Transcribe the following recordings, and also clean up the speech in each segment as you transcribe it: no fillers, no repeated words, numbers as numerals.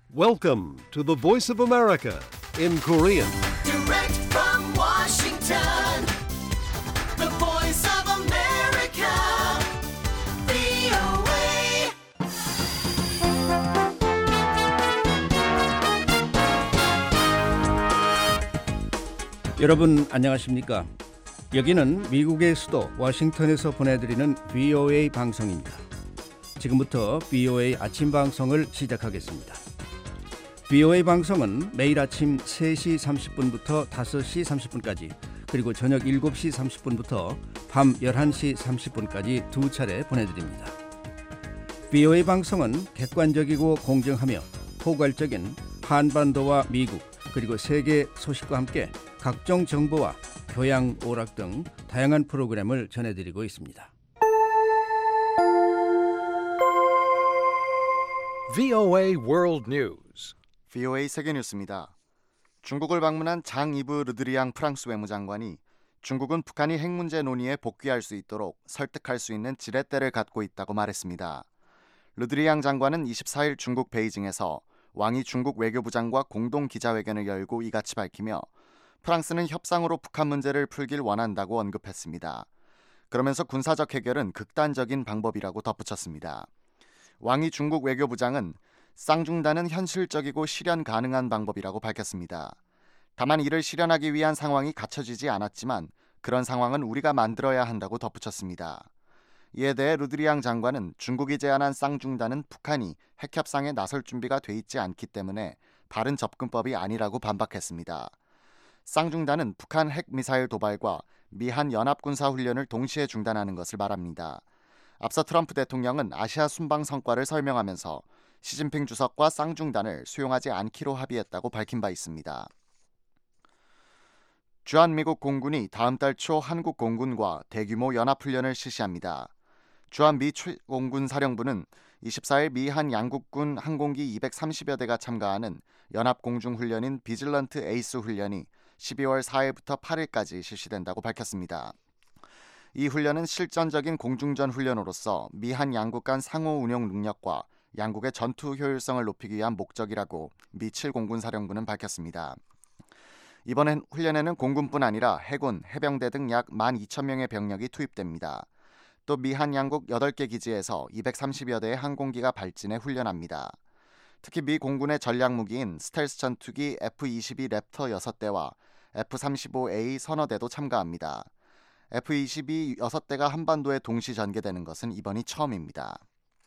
Welcome to the Voice of America in Korean. Direct from Washington, the voice of America, VOA. 여러분 안녕하십니까? 여기는 미국의 수도 워싱턴에서 보내드리는 VOA 방송입니다. 지금부터 VOA 아침 방송을 시작하겠습니다. VOA 방송은 매일 아침 3시 30분부터 5시 30분까지 그리고 저녁 7시 30분부터 밤 11시 30분까지 두 차례 보내드립니다. VOA 방송은 객관적이고 공정하며 포괄적인 한반도와 미국 그리고 세계 소식과 함께 각종 정보와 교양, 오락 등 다양한 프로그램을 전해드리고 있습니다. VOA World News. VOA 세계뉴스입니다. 중국을 방문한 장 이브 르드리앙 프랑스 외무장관이 중국은 북한이 핵 문제 논의에 복귀할 수 있도록 설득할 수 있는 지렛대를 갖고 있다고 말했습니다. 르드리앙 장관은 24일 중국 베이징에서 왕이 중국 외교부장과 공동 기자회견을 열고 이같이 밝히며 프랑스는 협상으로 북한 문제를 풀길 원한다고 언급했습니다. 그러면서 군사적 해결은 극단적인 방법이라고 덧붙였습니다. 왕이 중국 외교부장은 쌍중단은 현실적이고 실현 가능한 방법이라고 밝혔습니다. 다만 이를 실현하기 위한 상황이 갖춰지지 않았지만 그런 상황은 우리가 만들어야 한다고 덧붙였습니다. 이에 대해 르드리앙 장관은 중국이 제안한 쌍중단은 북한이 핵협상에 나설 준비가 돼 있지 않기 때문에 바른 접근법이 아니라고 반박했습니다. 쌍중단은 북한 핵미사일 도발과 미한 연합군사훈련을 동시에 중단하는 것을 말합니다. 앞서 트럼프 대통령은 아시아 순방 성과를 설명하면서 시진핑 주석과 쌍중단을 수용하지 않기로 합의했다고 밝힌 바 있습니다. 주한미국 공군이 다음 달 초 한국 공군과 대규모 연합훈련을 실시합니다. 주한미 최공군 사령부는 24일 미한 양국군 항공기 230여 대가 참가하는 연합공중훈련인 비질런트 에이스 훈련이 12월 4일부터 8일까지 실시된다고 밝혔습니다. 이 훈련은 실전적인 공중전 훈련으로서 미한 양국 간 상호 운용 능력과 양국의 전투 효율성을 높이기 위한 목적이라고 미 7공군 사령부는 밝혔습니다. 이번 훈련에는 공군뿐 아니라 해군, 해병대 등 약 12,000명의 병력이 투입됩니다. 또 미한 양국 8개 기지에서 230여 대의 항공기가 발진해 훈련합니다. 특히 미 공군의 전략무기인 스텔스 전투기 F-22 랩터 6대와 F-35A 서너 대도 참가합니다. F-22 6대가 한반도에 동시 전개되는 것은 이번이 처음입니다.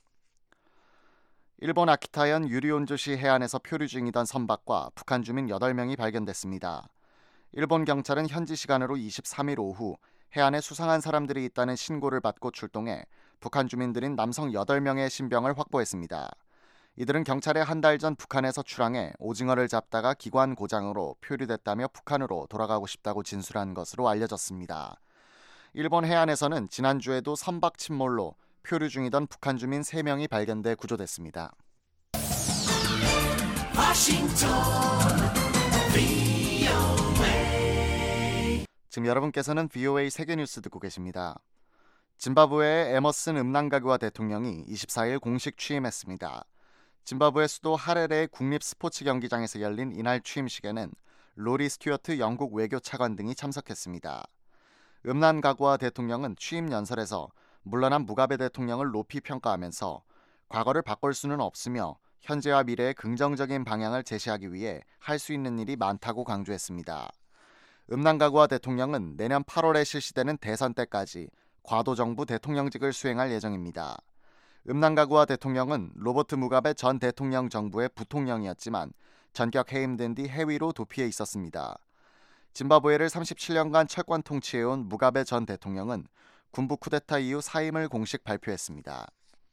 일본 아키타현 유리온조시 해안에서 표류 중이던 선박과 북한 주민 8명이 발견됐습니다. 일본 경찰은 현지 시간으로 23일 오후 해안에 수상한 사람들이 있다는 신고를 받고 출동해 북한 주민들인 남성 8명의 신병을 확보했습니다. 이들은 경찰에 한 달 전 북한에서 출항해 오징어를 잡다가 기관 고장으로 표류됐다며 북한으로 돌아가고 싶다고 진술한 것으로 알려졌습니다. 일본 해안에서는 지난주에도 선박 침몰로 표류 중이던 북한 주민 3명이 발견돼 구조됐습니다. 지금 여러분께서는 VOA 세계뉴스 듣고 계십니다. 짐바브웨의 에머슨 음낭가그와 대통령이 24일 공식 취임했습니다. 짐바브웨 수도 하레레의 국립 스포츠 경기장에서 열린 이날 취임식에는 로리 스튜어트 영국 외교차관 등이 참석했습니다. 음낭가그와 대통령은 취임 연설에서 물러난 무가베 대통령을 높이 평가하면서 과거를 바꿀 수는 없으며 현재와 미래의 긍정적인 방향을 제시하기 위해 할 수 있는 일이 많다고 강조했습니다. 음낭가그와 대통령은 내년 8월에 실시되는 대선 때까지 과도정부 대통령직을 수행할 예정입니다. 음낭가그와 대통령은 로버트 무가베 전 대통령 정부의 부통령이었지만 전격 해임된 뒤 해위로 도피해 있었습니다. 짐바브웨를 37년간 철권 통치해온 무가베 전 대통령은 군부 쿠데타 이후 사임을 공식 발표했습니다.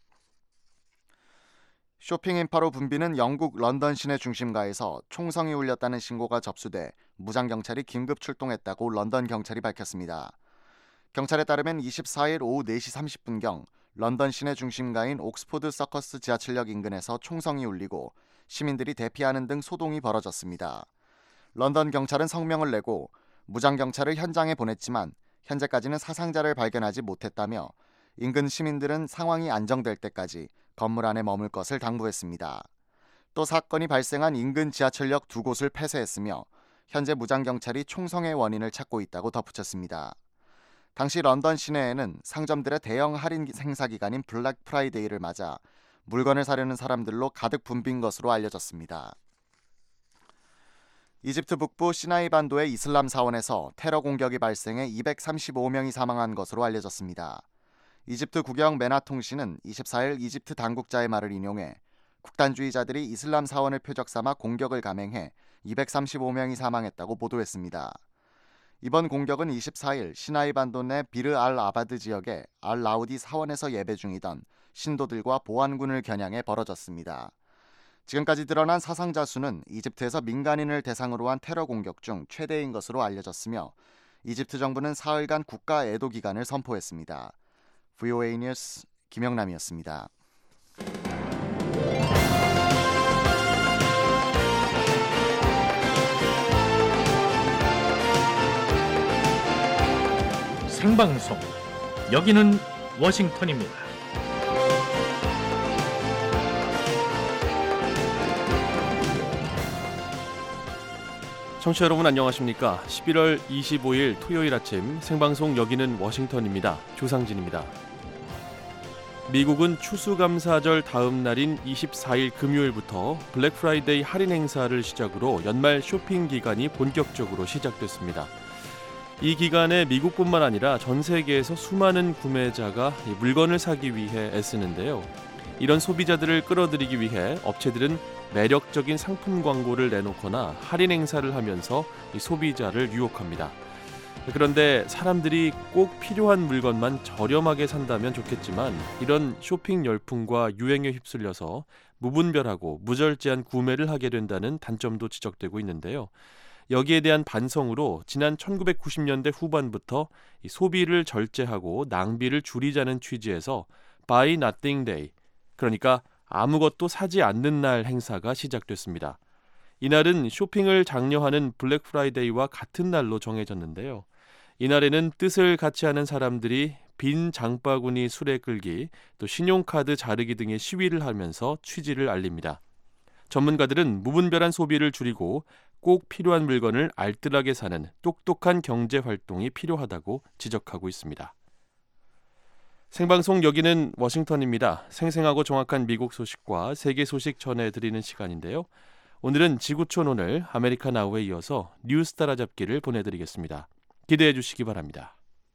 쇼핑 인파로 붐비는 영국 런던 시내 중심가에서 총성이 울렸다는 신고가 접수돼 무장경찰이 긴급 출동했다고 런던 경찰이 밝혔습니다. 경찰에 따르면 24일 오후 4시 30분경 런던 시내 중심가인 옥스포드 서커스 지하철역 인근에서 총성이 울리고 시민들이 대피하는 등 소동이 벌어졌습니다. 런던 경찰은 성명을 내고 무장경찰을 현장에 보냈지만 현재까지는 사상자를 발견하지 못했다며 인근 시민들은 상황이 안정될 때까지 건물 안에 머물 것을 당부했습니다. 또 사건이 발생한 인근 지하철역 2곳을 폐쇄했으며 현재 무장경찰이 총성의 원인을 찾고 있다고 덧붙였습니다. 당시 런던 시내에는 상점들의 대형 할인 행사 기간인 블랙 프라이데이를 맞아 물건을 사려는 사람들로 가득 붐빈 것으로 알려졌습니다. 이집트 북부 시나이 반도의 이슬람 사원에서 테러 공격이 발생해 235명이 사망한 것으로 알려졌습니다. 이집트 국영 메나 통신은 24일 이집트 당국자의 말을 인용해 국단주의자들이 이슬람 사원을 표적 삼아 공격을 감행해 235명이 사망했다고 보도했습니다. 이번 공격은 24일 시나이 반도 내 비르 알 아바드 지역의 알 라우디 사원에서 예배 중이던 신도들과 보안군을 겨냥해 벌어졌습니다. 지금까지 드러난 사상자 수는 이집트에서 민간인을 대상으로 한 테러 공격 중 최대인 것으로 알려졌으며 이집트 정부는 사흘간 국가 애도 기간을 선포했습니다. VOA 뉴스 김영남이었습니다. 생방송 여기는 워싱턴입니다. 청취자 여러분 안녕하십니까? 11월 25일 토요일 아침 생방송 여기는 워싱턴입니다. 조상진입니다. 미국은 추수감사절 다음 날인 24일 금요일부터 블랙 프라이데이 할인 행사를 시작으로 연말 쇼핑 기간이 본격적으로 시작됐습니다. 이 기간에 미국뿐만 아니라 전 세계에서 수많은 구매자가 물건을 사기 위해 애쓰는데요. 이런 소비자들을 끌어들이기 위해 업체들은 매력적인 상품 광고를 내놓거나 할인 행사를 하면서 이 소비자를 유혹합니다. 그런데 사람들이 꼭 필요한 물건만 저렴하게 산다면 좋겠지만 이런 쇼핑 열풍과 유행에 휩쓸려서 무분별하고 무절제한 구매를 하게 된다는 단점도 지적되고 있는데요. 여기에 대한 반성으로 지난 1990년대 후반부터 이 소비를 절제하고 낭비를 줄이자는 취지에서 Buy Nothing Day, 그러니까 아무것도 사지 않는 날 행사가 시작됐습니다. 이날은 쇼핑을 장려하는 블랙 프라이데이와 같은 날로 정해졌는데요. 이날에는 뜻을 같이 하는 사람들이 빈 장바구니 수레 끌기, 또 신용카드 자르기 등의 시위를 하면서 취지를 알립니다. 전문가들은 무분별한 소비를 줄이고 꼭 필요한 물건을 알뜰하게 사는 똑똑한 경제 활동이 필요하다고 지적하고 있습니다. 생방송 여기는 워싱턴입니다. 생생하고 정확한 미국 소식과 세계 소식 전해드리는 시간인데요. 오늘은 지구촌 오늘 아메리카 나우에 이어서 뉴스 따라잡기를 보내드리겠습니다. 기대해 주시기 바랍니다.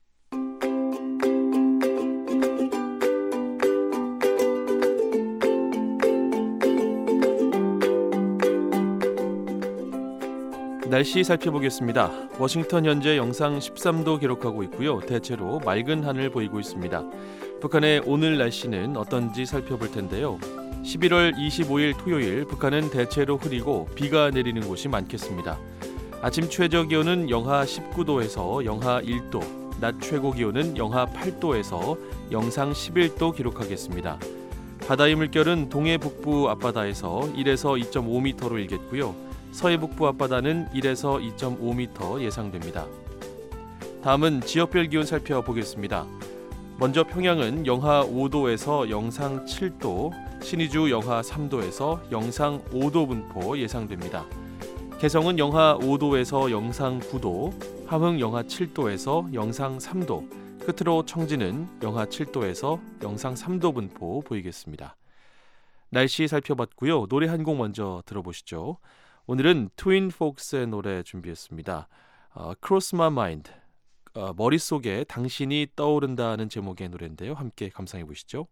날씨 살펴보겠습니다. 워싱턴 현재 영상 13도 기록하고 있고요. 대체로 맑은 하늘 보이고 있습니다. 북한의 오늘 날씨는 어떤지 살펴볼 텐데요. 11월 25일 토요일 북한은 대체로 흐리고 비가 내리는 곳이 많겠습니다. 아침 최저 기온은 영하 19도에서 영하 1도, 낮 최고 기온은 영하 8도에서 영상 11도 기록하겠습니다. 바다의 물결은 동해 북부 앞바다에서 1에서 2.5m로 일겠고요. 서해 북부 앞바다는 1에서 2.5m 예상됩니다. 다음은 지역별 기온 살펴보겠습니다. 먼저 평양은 영하 5도에서 영상 7도, 신의주 영하 3도에서 영상 5도 분포 예상됩니다. 개성은 영하 5도에서 영상 9도, 함흥 영하 7도에서 영상 3도, 끝으로 청진은 영하 7도에서 영상 3도 분포 보이겠습니다. 날씨 살펴봤고요. 노래 한 곡 먼저 들어보시죠. 오늘은 트윈 폭스의 노래 준비했습니다. Cross My Mind, 머릿속에 당신이 떠오른다는 제목의 노래인데요. 함께 감상해 보시죠.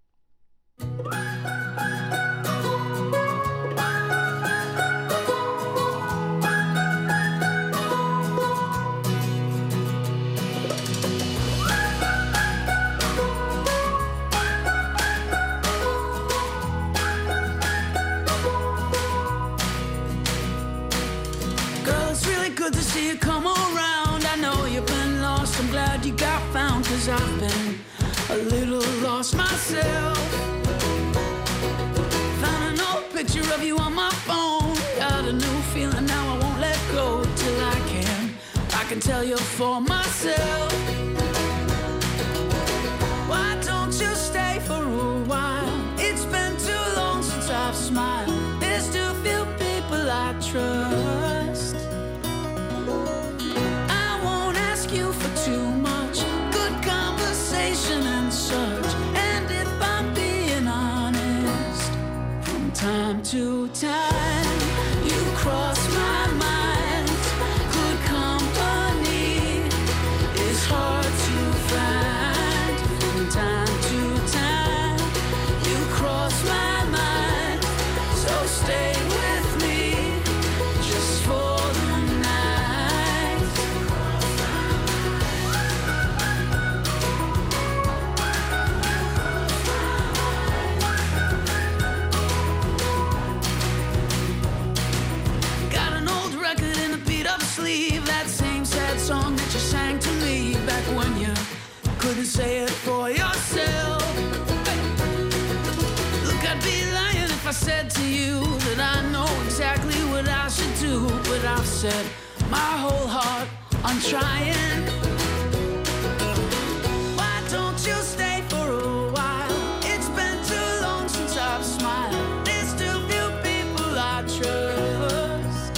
Good to see you come around. I know you've been lost. I'm glad you got found. 'Cause I've been a little lost myself. Found an old picture of you on my phone. Got a new feeling now I won't let go till I can tell you for myself. Why don't you stay for a while? It's been too long since I've smiled. There's still time. You cross my mind. Good company is hard to find. From time to time, you cross my mind. So stay with me just for the night. Got an old record in a beat up sleeve, that same sad song that you sang to me back when you couldn't say it for yourself. Hey. Look, I'd be lying if I said to you that I know exactly what I should do, but I've set my whole heart on trying. Why don't you stay for a while? It's been too long since I've smiled. There's too few people I trust.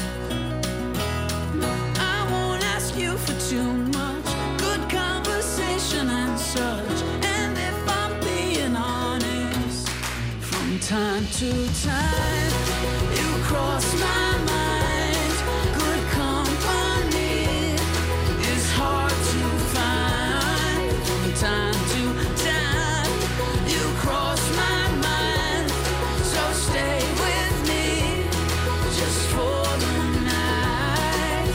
I won't ask you for too much, good conversation and such. And if I'm being honest, from time to time, you cross my mind. Good company is hard to find. From time to time, you cross my mind. So stay with me just for the night.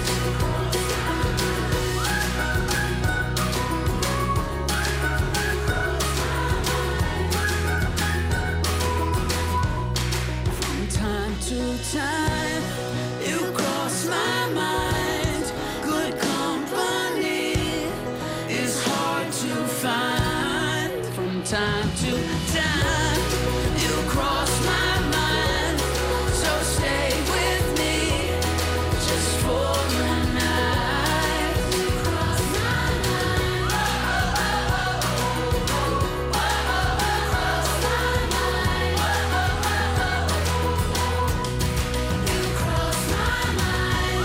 From time to time, you cross my mind. Good company is hard to find. From time to time, you cross my mind. So stay with me just for the night. You cross my mind. You cross my mind.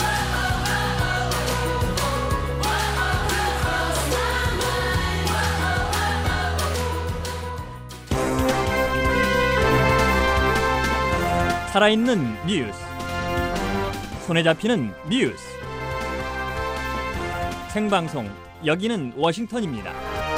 살아있는 뉴스, 손에 잡히는 뉴스, 생방송, 여기는 워싱턴입니다.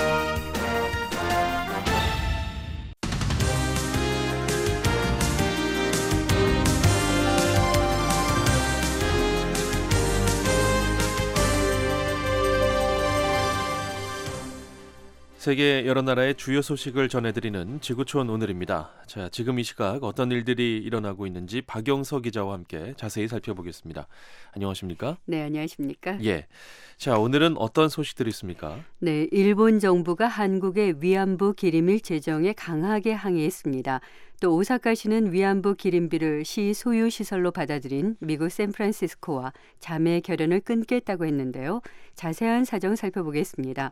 세계 여러 나라의 주요 소식을 전해드리는 지구촌 오늘입니다. 자, 지금 이 시각 어떤 일들이 일어나고 있는지 박영서 기자와 함께 자세히 살펴보겠습니다. 안녕하십니까? 네, 안녕하십니까? 예. 자, 오늘은 어떤 소식들이 있습니까? 네, 일본 정부가 한국의 위안부 기림일 제정에 강하게 항의했습니다. 또 오사카시는 위안부 기림비를 시 소유 시설로 받아들인 미국 샌프란시스코와 자매 결연을 끊겠다고 했는데요. 자세한 사정 살펴보겠습니다.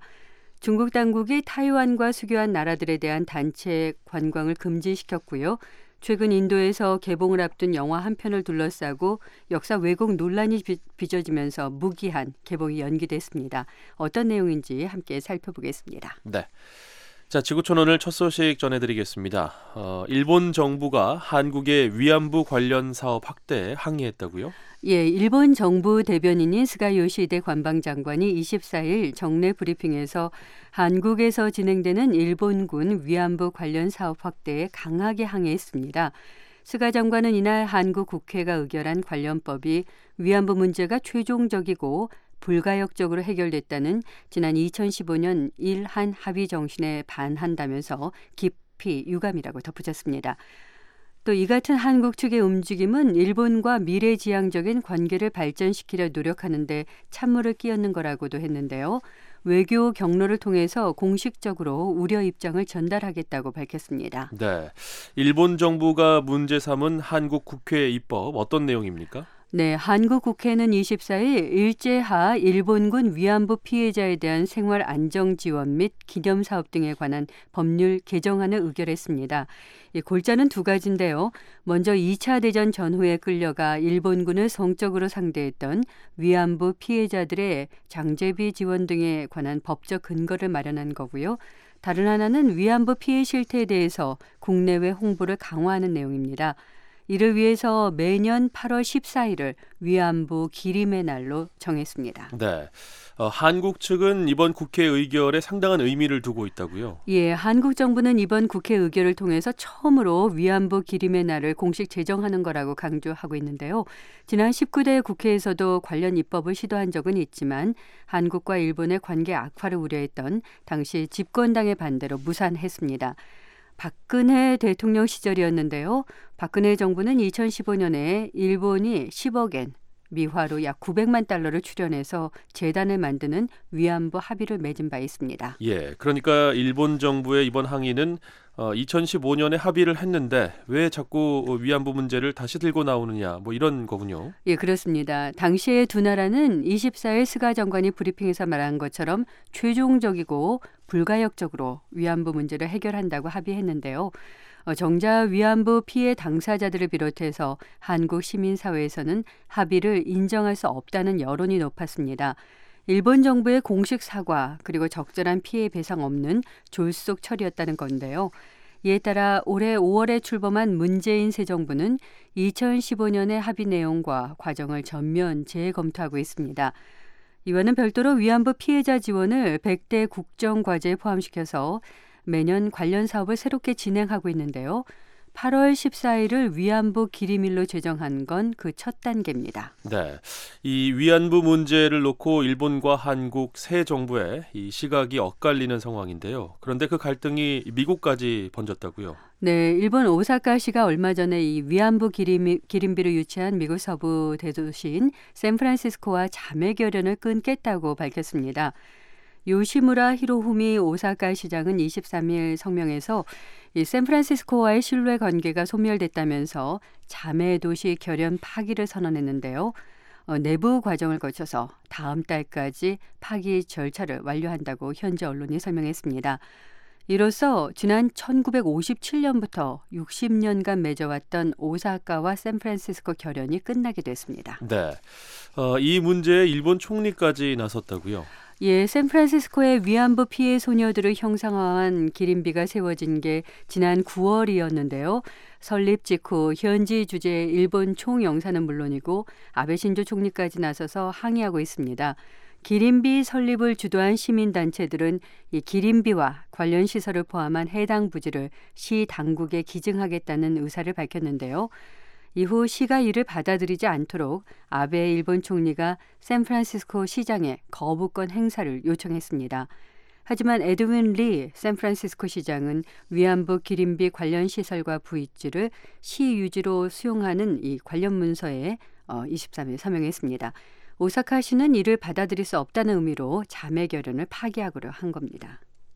중국 당국이 타이완과 수교한 나라들에 대한 단체 관광을 금지시켰고요. 최근 인도에서 개봉을 앞둔 영화 한 편을 둘러싸고 역사 왜곡 논란이 빚어지면서 무기한 개봉이 연기됐습니다. 어떤 내용인지 함께 살펴보겠습니다. 네. 자, 지구촌 오늘 첫 소식 전해드리겠습니다. 일본 정부가 한국의 위안부 관련 사업 확대에 항의했다고요? 예, 일본 정부 대변인인 스가 요시히데 관방장관이 24일 정례 브리핑에서 한국에서 진행되는 일본군 위안부 관련 사업 확대에 강하게 항의했습니다. 스가 장관은 이날 한국 국회가 의결한 관련법이 위안부 문제가 최종적이고 불가역적으로 해결됐다는 지난 2015년 일한 합의 정신에 반한다면서 깊이 유감이라고 덧붙였습니다. 또 이 같은 한국 측의 움직임은 일본과 미래지향적인 관계를 발전시키려 노력하는 데 찬물을 끼얹는 거라고도 했는데요. 외교 경로를 통해서 공식적으로 우려 입장을 전달하겠다고 밝혔습니다. 네, 일본 정부가 문제 삼은 한국 국회 입법 어떤 내용입니까? 네, 한국 국회는 24일 일제하 일본군 위안부 피해자에 대한 생활 안정 지원 및 기념 사업 등에 관한 법률 개정안을 의결했습니다. 골자는 두 가지인데요. 먼저 2차 대전 전후에 끌려가 일본군을 성적으로 상대했던 위안부 피해자들의 장제비 지원 등에 관한 법적 근거를 마련한 거고요. 다른 하나는 위안부 피해 실태에 대해서 국내외 홍보를 강화하는 내용입니다. 이를 위해서 매년 8월 14일을 위안부 기림의 날로 정했습니다. 네. 한국 측은 이번 국회 의결에 상당한 의미를 두고 있다고요? 예, 한국 정부는 이번 국회 의결을 통해서 처음으로 위안부 기림의 날을 공식 제정하는 거라고 강조하고 있는데요. 지난 19대 국회에서도 관련 입법을 시도한 적은 있지만 한국과 일본의 관계 악화를 우려했던 당시 집권당의 반대로 무산했습니다. 박근혜 대통령 시절이었는데요. 박근혜 정부는 2015년에 일본이 10억엔, 미화로 약 900만 달러를 출연해서 재단을 만드는 위안부 합의를 맺은 바 있습니다. 예, 그러니까 일본 정부의 이번 항의는 2015년에 합의를 했는데 왜 자꾸 위안부 문제를 다시 들고 나오느냐 뭐 이런 거군요. 예, 그렇습니다. 당시에 두 나라는 24일 스가 장관이 브리핑에서 말한 것처럼 최종적이고 불가역적으로 위안부 문제를 해결한다고 합의했는데요. 정작 위안부 피해 당사자들을 비롯해서 한국 시민사회에서는 합의를 인정할 수 없다는 여론이 높았습니다. 일본 정부의 공식 사과 그리고 적절한 피해 배상 없는 졸속 처리였다는 건데요. 이에 따라 올해 5월에 출범한 문재인 새 정부는 2015년의 합의 내용과 과정을 전면 재검토하고 있습니다. 이와는 별도로 위안부 피해자 지원을 100대 국정과제에 포함시켜서 매년 관련 사업을 새롭게 진행하고 있는데요. 8월 14일을 위안부 기림일로 제정한 건 그 첫 단계입니다. 네, 이 위안부 문제를 놓고 일본과 한국 새 정부의 이 시각이 엇갈리는 상황인데요. 그런데 그 갈등이 미국까지 번졌다고요? 네, 일본 오사카시가 얼마 전에 이 위안부 기림비를 유치한 미국 서부 대도시인 샌프란시스코와 자매 결연을 끊겠다고 밝혔습니다. 요시무라 히로후미 오사카 시장은 23일 성명에서 이 샌프란시스코와의 신뢰 관계가 소멸됐다면서 자매 도시 결연 파기를 선언했는데요. 내부 과정을 거쳐서 다음 달까지 파기 절차를 완료한다고 현지 언론이 설명했습니다. 이로써 지난 1957년부터 60년간 맺어왔던 오사카와 샌프란시스코 결연이 끝나게 됐습니다. 네, 이 문제에 일본 총리까지 나섰다고요? 예, 샌프란시스코의 위안부 피해 소녀들을 형상화한 기림비가 세워진 게 지난 9월이었는데요. 설립 직후 현지 주재 일본 총영사는 물론이고 아베 신조 총리까지 나서서 항의하고 있습니다. 기림비 설립을 주도한 시민단체들은 이 기림비와 관련 시설을 포함한 해당 부지를 시 당국에 기증하겠다는 의사를 밝혔는데요. 이후 시가 이를 받아들이지 않도록 아베 일본 총리가 샌프란시스코 시장에 거부권 행사를 요청했습니다. 하지만 에드윈 리 샌프란시스코 시장은 위안부 기림비 관련 시설과 부입지를 시 유지로 수용하는 이 관련 문서에 23일 서명했습니다. 오사카시는 이를 받아들일 수 없다는 의미로 자매 결연을 파기하기로 한 겁니다.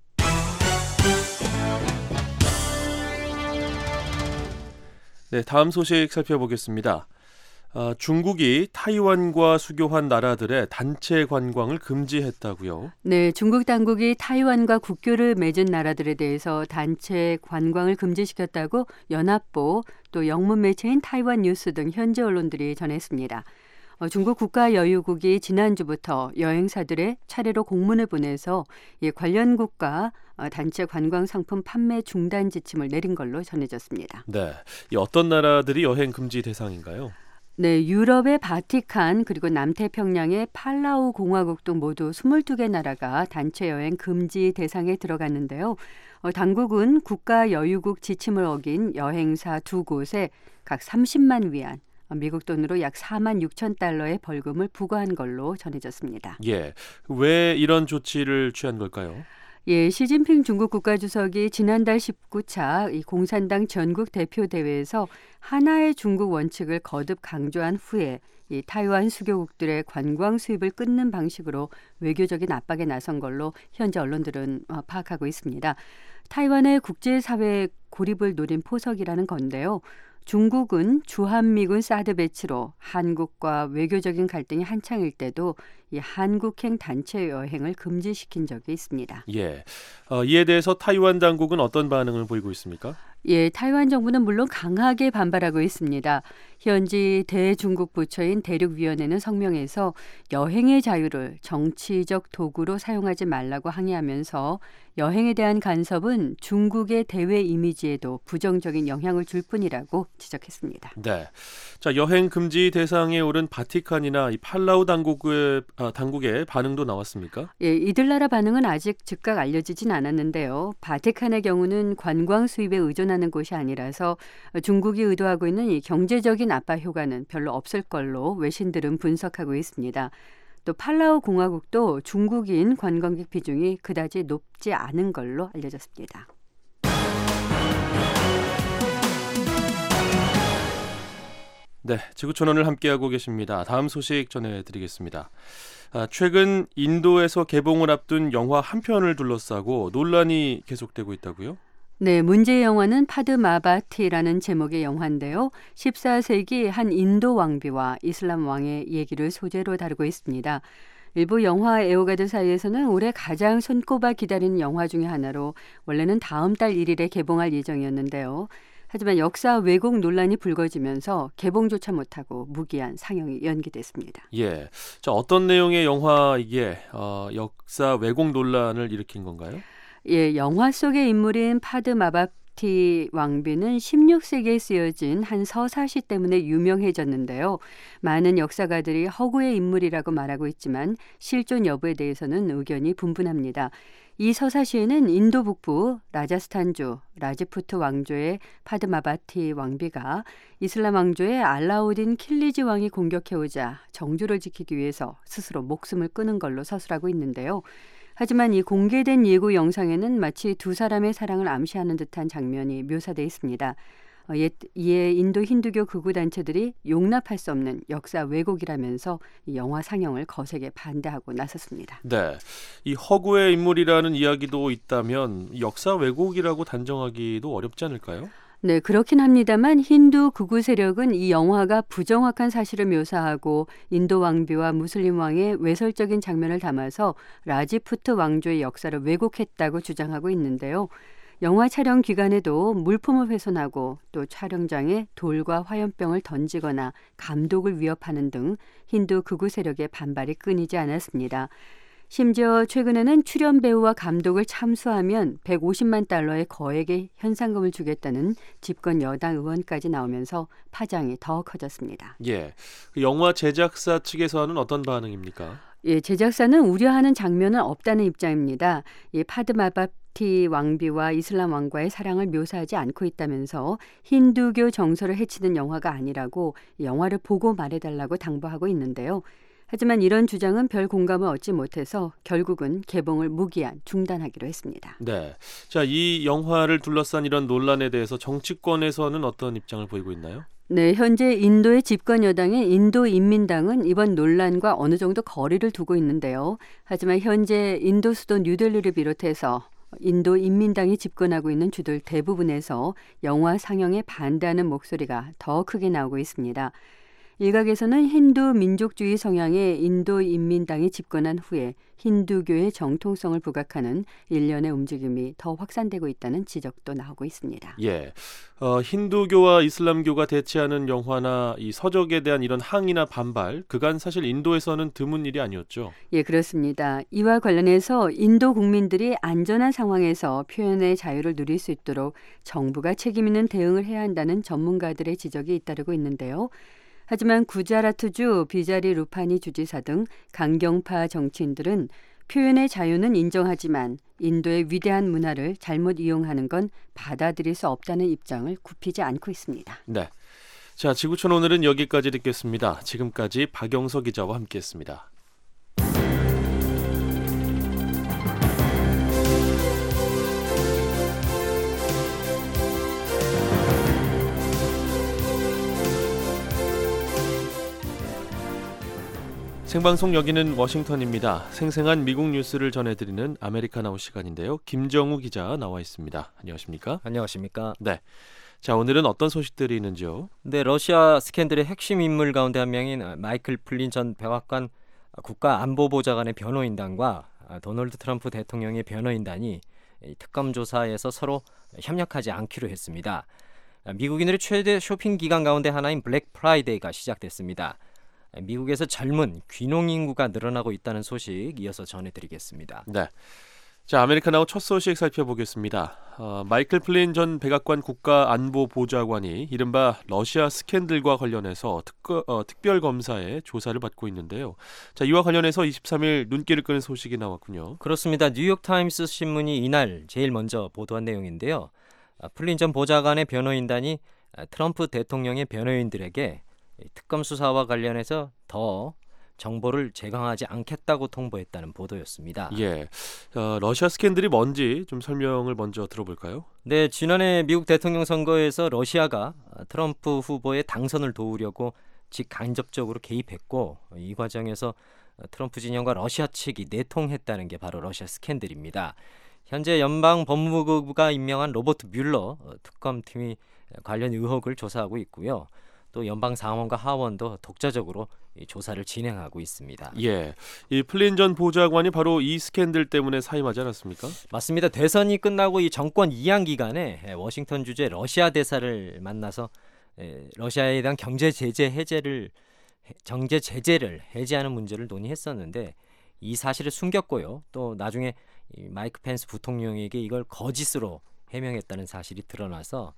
네, 다음 소식 살펴보겠습니다. 중국이 타이완과 수교한 나라들의 단체 관광을 금지했다고요? 네, 중국 당국이 타이완과 국교를 맺은 나라들에 대해서 단체 관광을 금지시켰다고 연합보 또 영문 매체인 타이완 뉴스 등 현지 언론들이 전했습니다. 중국 국가여유국이 지난주부터 여행사들의 차례로 공문을 보내서 이 관련 국가 단체 관광 상품 판매 중단 지침을 내린 걸로 전해졌습니다. 네, 이 어떤 나라들이 여행 금지 대상인가요? 네, 유럽의 바티칸 그리고 남태평양의 팔라우 공화국 등 모두 22개 나라가 단체 여행 금지 대상에 들어갔는데요. 당국은 국가여유국 지침을 어긴 여행사 두 곳에 각 30만 위안, 미국 돈으로 약 4만 6천 달러의 벌금을 부과한 걸로 전해졌습니다. 예, 왜 이런 조치를 취한 걸까요? 예, 시진핑 중국 국가주석이 지난달 19차 이 공산당 전국 대표 대회에서 하나의 중국 원칙을 거듭 강조한 후에 이 타이완 수교국들의 관광 수입을 끊는 방식으로 외교적인 압박에 나선 걸로 현지 언론들은 파악하고 있습니다. 타이완의 국제사회 고립을 노린 포석이라는 건데요. 중국은 주한미군 사드 배치로 한국과 외교적인 갈등이 한창일 때도 이 한국행 단체 여행을 금지시킨 적이 있습니다. 예, 이에 대해서 타이완 당국은 어떤 반응을 보이고 있습니까? 예, 타이완 정부는 물론 강하게 반발하고 있습니다. 현지 대중국 부처인 대륙위원회는 성명에서 여행의 자유를 정치적 도구로 사용하지 말라고 항의하면서 여행에 대한 간섭은 중국의 대외 이미지에도 부정적인 영향을 줄 뿐이라고 지적했습니다. 네, 자 여행 금지 대상에 오른 바티칸이나 이 팔라우 당국의 반응도 나왔습니까? 예, 이들 나라 반응은 아직 즉각 알려지진 않았는데요. 바티칸의 경우는 관광 수입에 의존하는 곳이 아니라서 중국이 의도하고 있는 이 경제적인 압박 효과는 별로 없을 걸로 외신들은 분석하고 있습니다. 또 팔라우 공화국도 중국인 관광객 비중이 그다지 높지 않은 걸로 알려졌습니다. 네, 지구촌원을 함께하고 계십니다. 다음 소식 전해드리겠습니다. 최근 인도에서 개봉을 앞둔 영화 한 편을 둘러싸고 논란이 계속되고 있다고요? 네, 문제의 영화는 파드마바티라는 제목의 영화인데요. 14세기 한 인도 왕비와 이슬람 왕의 얘기를 소재로 다루고 있습니다. 일부 영화 애호가들 사이에서는 올해 가장 손꼽아 기다리는 영화 중에 하나로 원래는 다음 달 1일에 개봉할 예정이었는데요. 하지만 역사 왜곡 논란이 불거지면서 개봉조차 못하고 무기한 상영이 연기됐습니다. 예, 자 어떤 내용의 영화이기에 역사 왜곡 논란을 일으킨 건가요? 예, 영화 속의 인물인 파드마바티 왕비는 16세기에 쓰여진 한 서사시 때문에 유명해졌는데요. 많은 역사가들이 허구의 인물이라고 말하고 있지만 실존 여부에 대해서는 의견이 분분합니다. 이 서사시에는 인도 북부 라자스탄주 라지푸트 왕조의 파드마바티 왕비가 이슬람 왕조의 알라우딘 킬리지 왕이 공격해오자 정주를 지키기 위해서 스스로 목숨을 끊은 걸로 서술하고 있는데요. 하지만 이 공개된 예고 영상에는 마치 두 사람의 사랑을 암시하는 듯한 장면이 묘사되어 있습니다. 이에 인도 힌두교 극우 단체들이 용납할 수 없는 역사 왜곡이라면서 이 영화 상영을 거세게 반대하고 나섰습니다. 네, 이 허구의 인물이라는 이야기도 있다면 역사 왜곡이라고 단정하기도 어렵지 않을까요? 네, 그렇긴 합니다만 힌두 극우 세력은 이 영화가 부정확한 사실을 묘사하고 인도 왕비와 무슬림 왕의 외설적인 장면을 담아서 라지푸트 왕조의 역사를 왜곡했다고 주장하고 있는데요. 영화 촬영 기간에도 물품을 훼손하고 또 촬영장에 돌과 화염병을 던지거나 감독을 위협하는 등 힌두 극우 세력의 반발이 끊이지 않았습니다. 심지어 최근에는 출연 배우와 감독을 참수하면 150만 달러의 거액의 현상금을 주겠다는 집권 여당 의원까지 나오면서 파장이 더 커졌습니다. 예, 그 영화 제작사 측에서는 어떤 반응입니까? 예, 제작사는 우려하는 장면은 없다는 입장입니다. 이 파드마바티 왕비와 이슬람 왕과의 사랑을 묘사하지 않고 있다면서 힌두교 정서를 해치는 영화가 아니라고 영화를 보고 말해달라고 당부하고 있는데요. 하지만 이런 주장은 별 공감을 얻지 못해서 결국은 개봉을 무기한 중단하기로 했습니다. 네, 자, 이 영화를 둘러싼 이런 논란에 대해서 정치권에서는 어떤 입장을 보이고 있나요? 네, 현재 인도의 집권 여당인 인도인민당은 이번 논란과 어느 정도 거리를 두고 있는데요. 하지만 현재 인도 수도 뉴델리를 비롯해서 인도인민당이 집권하고 있는 주들 대부분에서 영화 상영에 반대하는 목소리가 더 크게 나오고 있습니다. 일각에서는 힌두 민족주의 성향의 인도인민당이 집권한 후에 힌두교의 정통성을 부각하는 일련의 움직임이 더 확산되고 있다는 지적도 나오고 있습니다. 예, 힌두교와 이슬람교가 대치하는 영화나 이 서적에 대한 이런 항의나 반발, 그간 사실 인도에서는 드문 일이 아니었죠. 예, 그렇습니다. 이와 관련해서 인도 국민들이 안전한 상황에서 표현의 자유를 누릴 수 있도록 정부가 책임 있는 대응을 해야 한다는 전문가들의 지적이 잇따르고 있는데요. 하지만 구자라트주 비자리 루파니 주지사 등 강경파 정치인들은 표현의 자유는 인정하지만 인도의 위대한 문화를 잘못 이용하는 건 받아들일 수 없다는 입장을 굽히지 않고 있습니다. 네, 자 지구촌 오늘은 여기까지 듣겠습니다. 지금까지 박영서 기자와 함께했습니다. 생방송 여기는 워싱턴입니다. 생생한 미국 뉴스를 전해드리는 아메리카나우 시간인데요. 김정우 기자 나와 있습니다. 안녕하십니까? 안녕하십니까? 네. 자, 오늘은 어떤 소식들이 있는지요? 네, 러시아 스캔들의 핵심 인물 가운데 한 명인 마이클 플린 전 백악관 국가안보보좌관의 변호인단과 도널드 트럼프 대통령의 변호인단이 특검 조사에서 서로 협력하지 않기로 했습니다. 미국인들의 최대 쇼핑 기간 가운데 하나인 블랙 프라이데이가 시작됐습니다. 미국에서 젊은 귀농 인구가 늘어나고 있다는 소식 이어서 전해드리겠습니다. 네. 자, 아메리카나우 첫 소식 살펴보겠습니다. 마이클 플린 전 백악관 국가안보보좌관이 이른바 러시아 스캔들과 관련해서 특별검사의 조사를 받고 있는데요. 자, 이와 관련해서 23일 눈길을 끄는 소식이 나왔군요. 그렇습니다. 뉴욕타임스 신문이 이날 제일 먼저 보도한 내용인데요. 플린 전 보좌관의 변호인단이 트럼프 대통령의 변호인들에게 특검 수사와 관련해서 더 정보를 제공하지 않겠다고 통보했다는 보도였습니다. 예, 러시아 스캔들이 뭔지 좀 설명을 먼저 들어볼까요? 네, 지난해 미국 대통령 선거에서 러시아가 트럼프 후보의 당선을 도우려고 직간접적으로 개입했고 이 과정에서 트럼프 진영과 러시아 측이 내통했다는 게 바로 러시아 스캔들입니다. 현재 연방 법무부가 임명한 로버트 뮬러 특검팀이 관련 의혹을 조사하고 있고요. 또 연방 상원과 하원도 독자적으로 조사를 진행하고 있습니다. 예, 이 플린 전 보좌관이 바로 이 스캔들 때문에 사임하지 않았습니까? 맞습니다. 대선이 끝나고 이 정권 이양 기간에 워싱턴 주재 러시아 대사를 만나서 러시아에 대한 경제 제재를 해제하는 문제를 논의했었는데 이 사실을 숨겼고요. 또 나중에 이 마이크 펜스 부통령에게 이걸 거짓으로 해명했다는 사실이 드러나서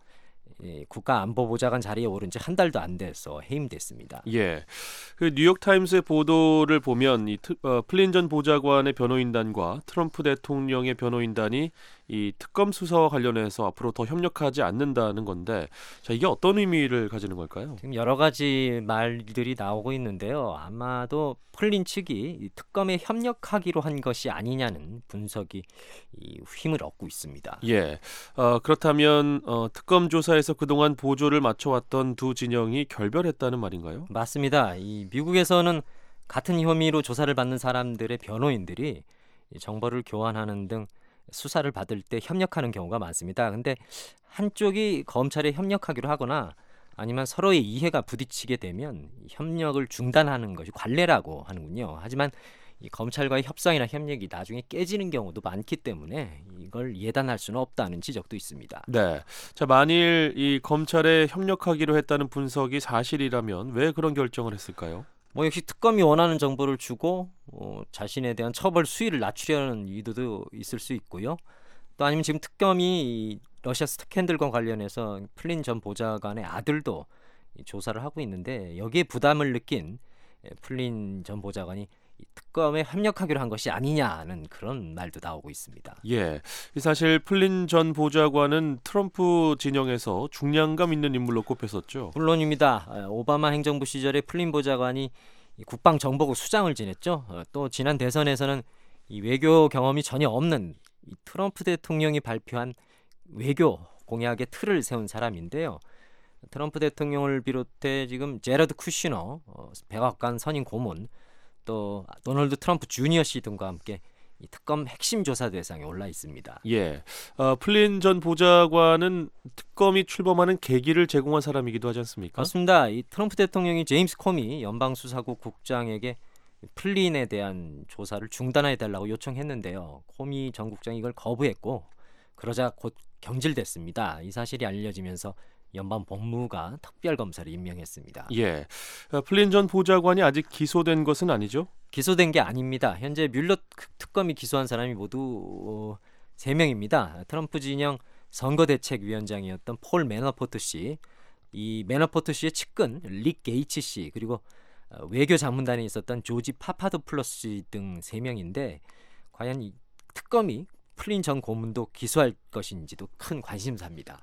국가안보보좌관 자리에 오른 지 한 달도 안 돼서 해임됐습니다. 예, 그 뉴욕타임스의 보도를 보면 플린 전 보좌관의 변호인단과 트럼프 대통령의 변호인단이 이 특검 수사와 관련해서 앞으로 더 협력하지 않는다는 건데, 자, 이게 어떤 의미를 가지는 걸까요? 지금 여러 가지 말들이 나오고 있는데요. 아마도 플린 측이 이 특검에 협력하기로 한 것이 아니냐는 분석이 힘을 얻고 있습니다. 예, 그렇다면 특검 조사에서 그동안 보조를 맞춰왔던 두 진영이 결별했다는 말인가요? 맞습니다. 이 미국에서는 같은 혐의로 조사를 받는 사람들의 변호인들이 정보를 교환하는 등 수사를 받을 때 협력하는 경우가 많습니다. 근데 한쪽이 검찰에 협력하기로 하거나 아니면 서로의 이해가 부딪히게 되면 협력을 중단하는 것이 관례라고 하는군요. 하지만 이 검찰과의 협상이나 협력이 나중에 깨지는 경우도 많기 때문에 이걸 예단할 수는 없다는 지적도 있습니다. 네, 자, 만일 이 검찰에 협력하기로 했다는 분석이 사실이라면 왜 그런 결정을 했을까요? 역시 특검이 원하는 정보를 주고 자신에 대한 처벌 수위를 낮추려는 의도도 있을 수 있고요. 또 아니면 지금 특검이 러시아 스캔들과 관련해서 플린 전 보좌관의 아들도 조사를 하고 있는데 여기에 부담을 느낀 플린 전 보좌관이 특검에 협력하기로 한 것이 아니냐는 그런 말도 나오고 있습니다. 예, 사실 플린 전 보좌관은 트럼프 진영에서 중량감 있는 인물로 꼽혔었죠. 물론입니다. 오바마 행정부 시절에 플린 보좌관이 국방정보국 수장을 지냈죠. 또 지난 대선에서는 이 외교 경험이 전혀 없는 이 트럼프 대통령이 발표한 외교 공약의 틀을 세운 사람인데요. 트럼프 대통령을 비롯해 지금 제러드 쿠시너 백악관 선임 고문 또 도널드 트럼프 주니어 씨 등과 함께 이 특검 핵심 조사 대상에 올라 있습니다. 예, 플린 전 보좌관은 특검이 출범하는 계기를 제공한 사람이기도 하지 않습니까? 맞습니다. 이 트럼프 대통령이 제임스 코미 연방수사국 국장에게 플린에 대한 조사를 중단해달라고 요청했는데요. 코미 전 국장이 이걸 거부했고 그러자 곧 경질됐습니다. 이 사실이 알려지면서 연방 법무부가 특별검사를 임명했습니다. 예, 플린 전 보좌관이 아직 기소된 것은 아니죠? 기소된 게 아닙니다. 현재 뮬러 특검이 기소한 사람이 모두 3명입니다. 트럼프 진영 선거대책위원장이었던 폴 매너포트 씨, 이 매너포트 씨의 측근 릭 게이츠 씨, 그리고 외교 자문단에 있었던 조지 파파도플러스 씨 등 3명인데 과연 이 특검이 플린 전 고문도 기소할 것인지도 큰 관심사입니다.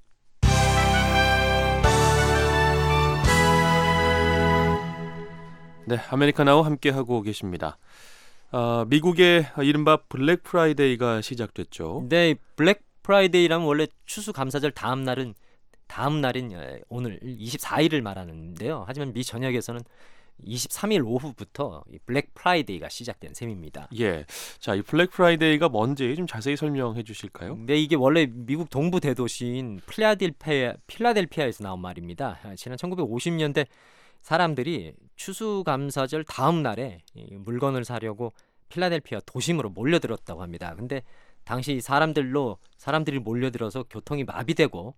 네, 아메리카나우 함께하고 계십니다. 미국의 이른바 블랙 프라이데이가 시작됐죠. 네, 블랙 프라이데이라면 원래 추수감사절 다음 날인 오늘 24일을 말하는데요. 하지만 미 전역에서는 23일 오후부터 이 블랙 프라이데이가 시작된 셈입니다. 예, 자, 이 블랙 프라이데이가 뭔지 좀 자세히 설명해 주실까요? 네, 이게 원래 미국 동부 대도시인 필라델피아에서 나온 말입니다. 지난 1950년대 사람들이 추수감사절 다음 날에 물건을 사려고 필라델피아 도심으로 몰려들었다고 합니다. 근데 당시 사람들이 몰려들어서 교통이 마비되고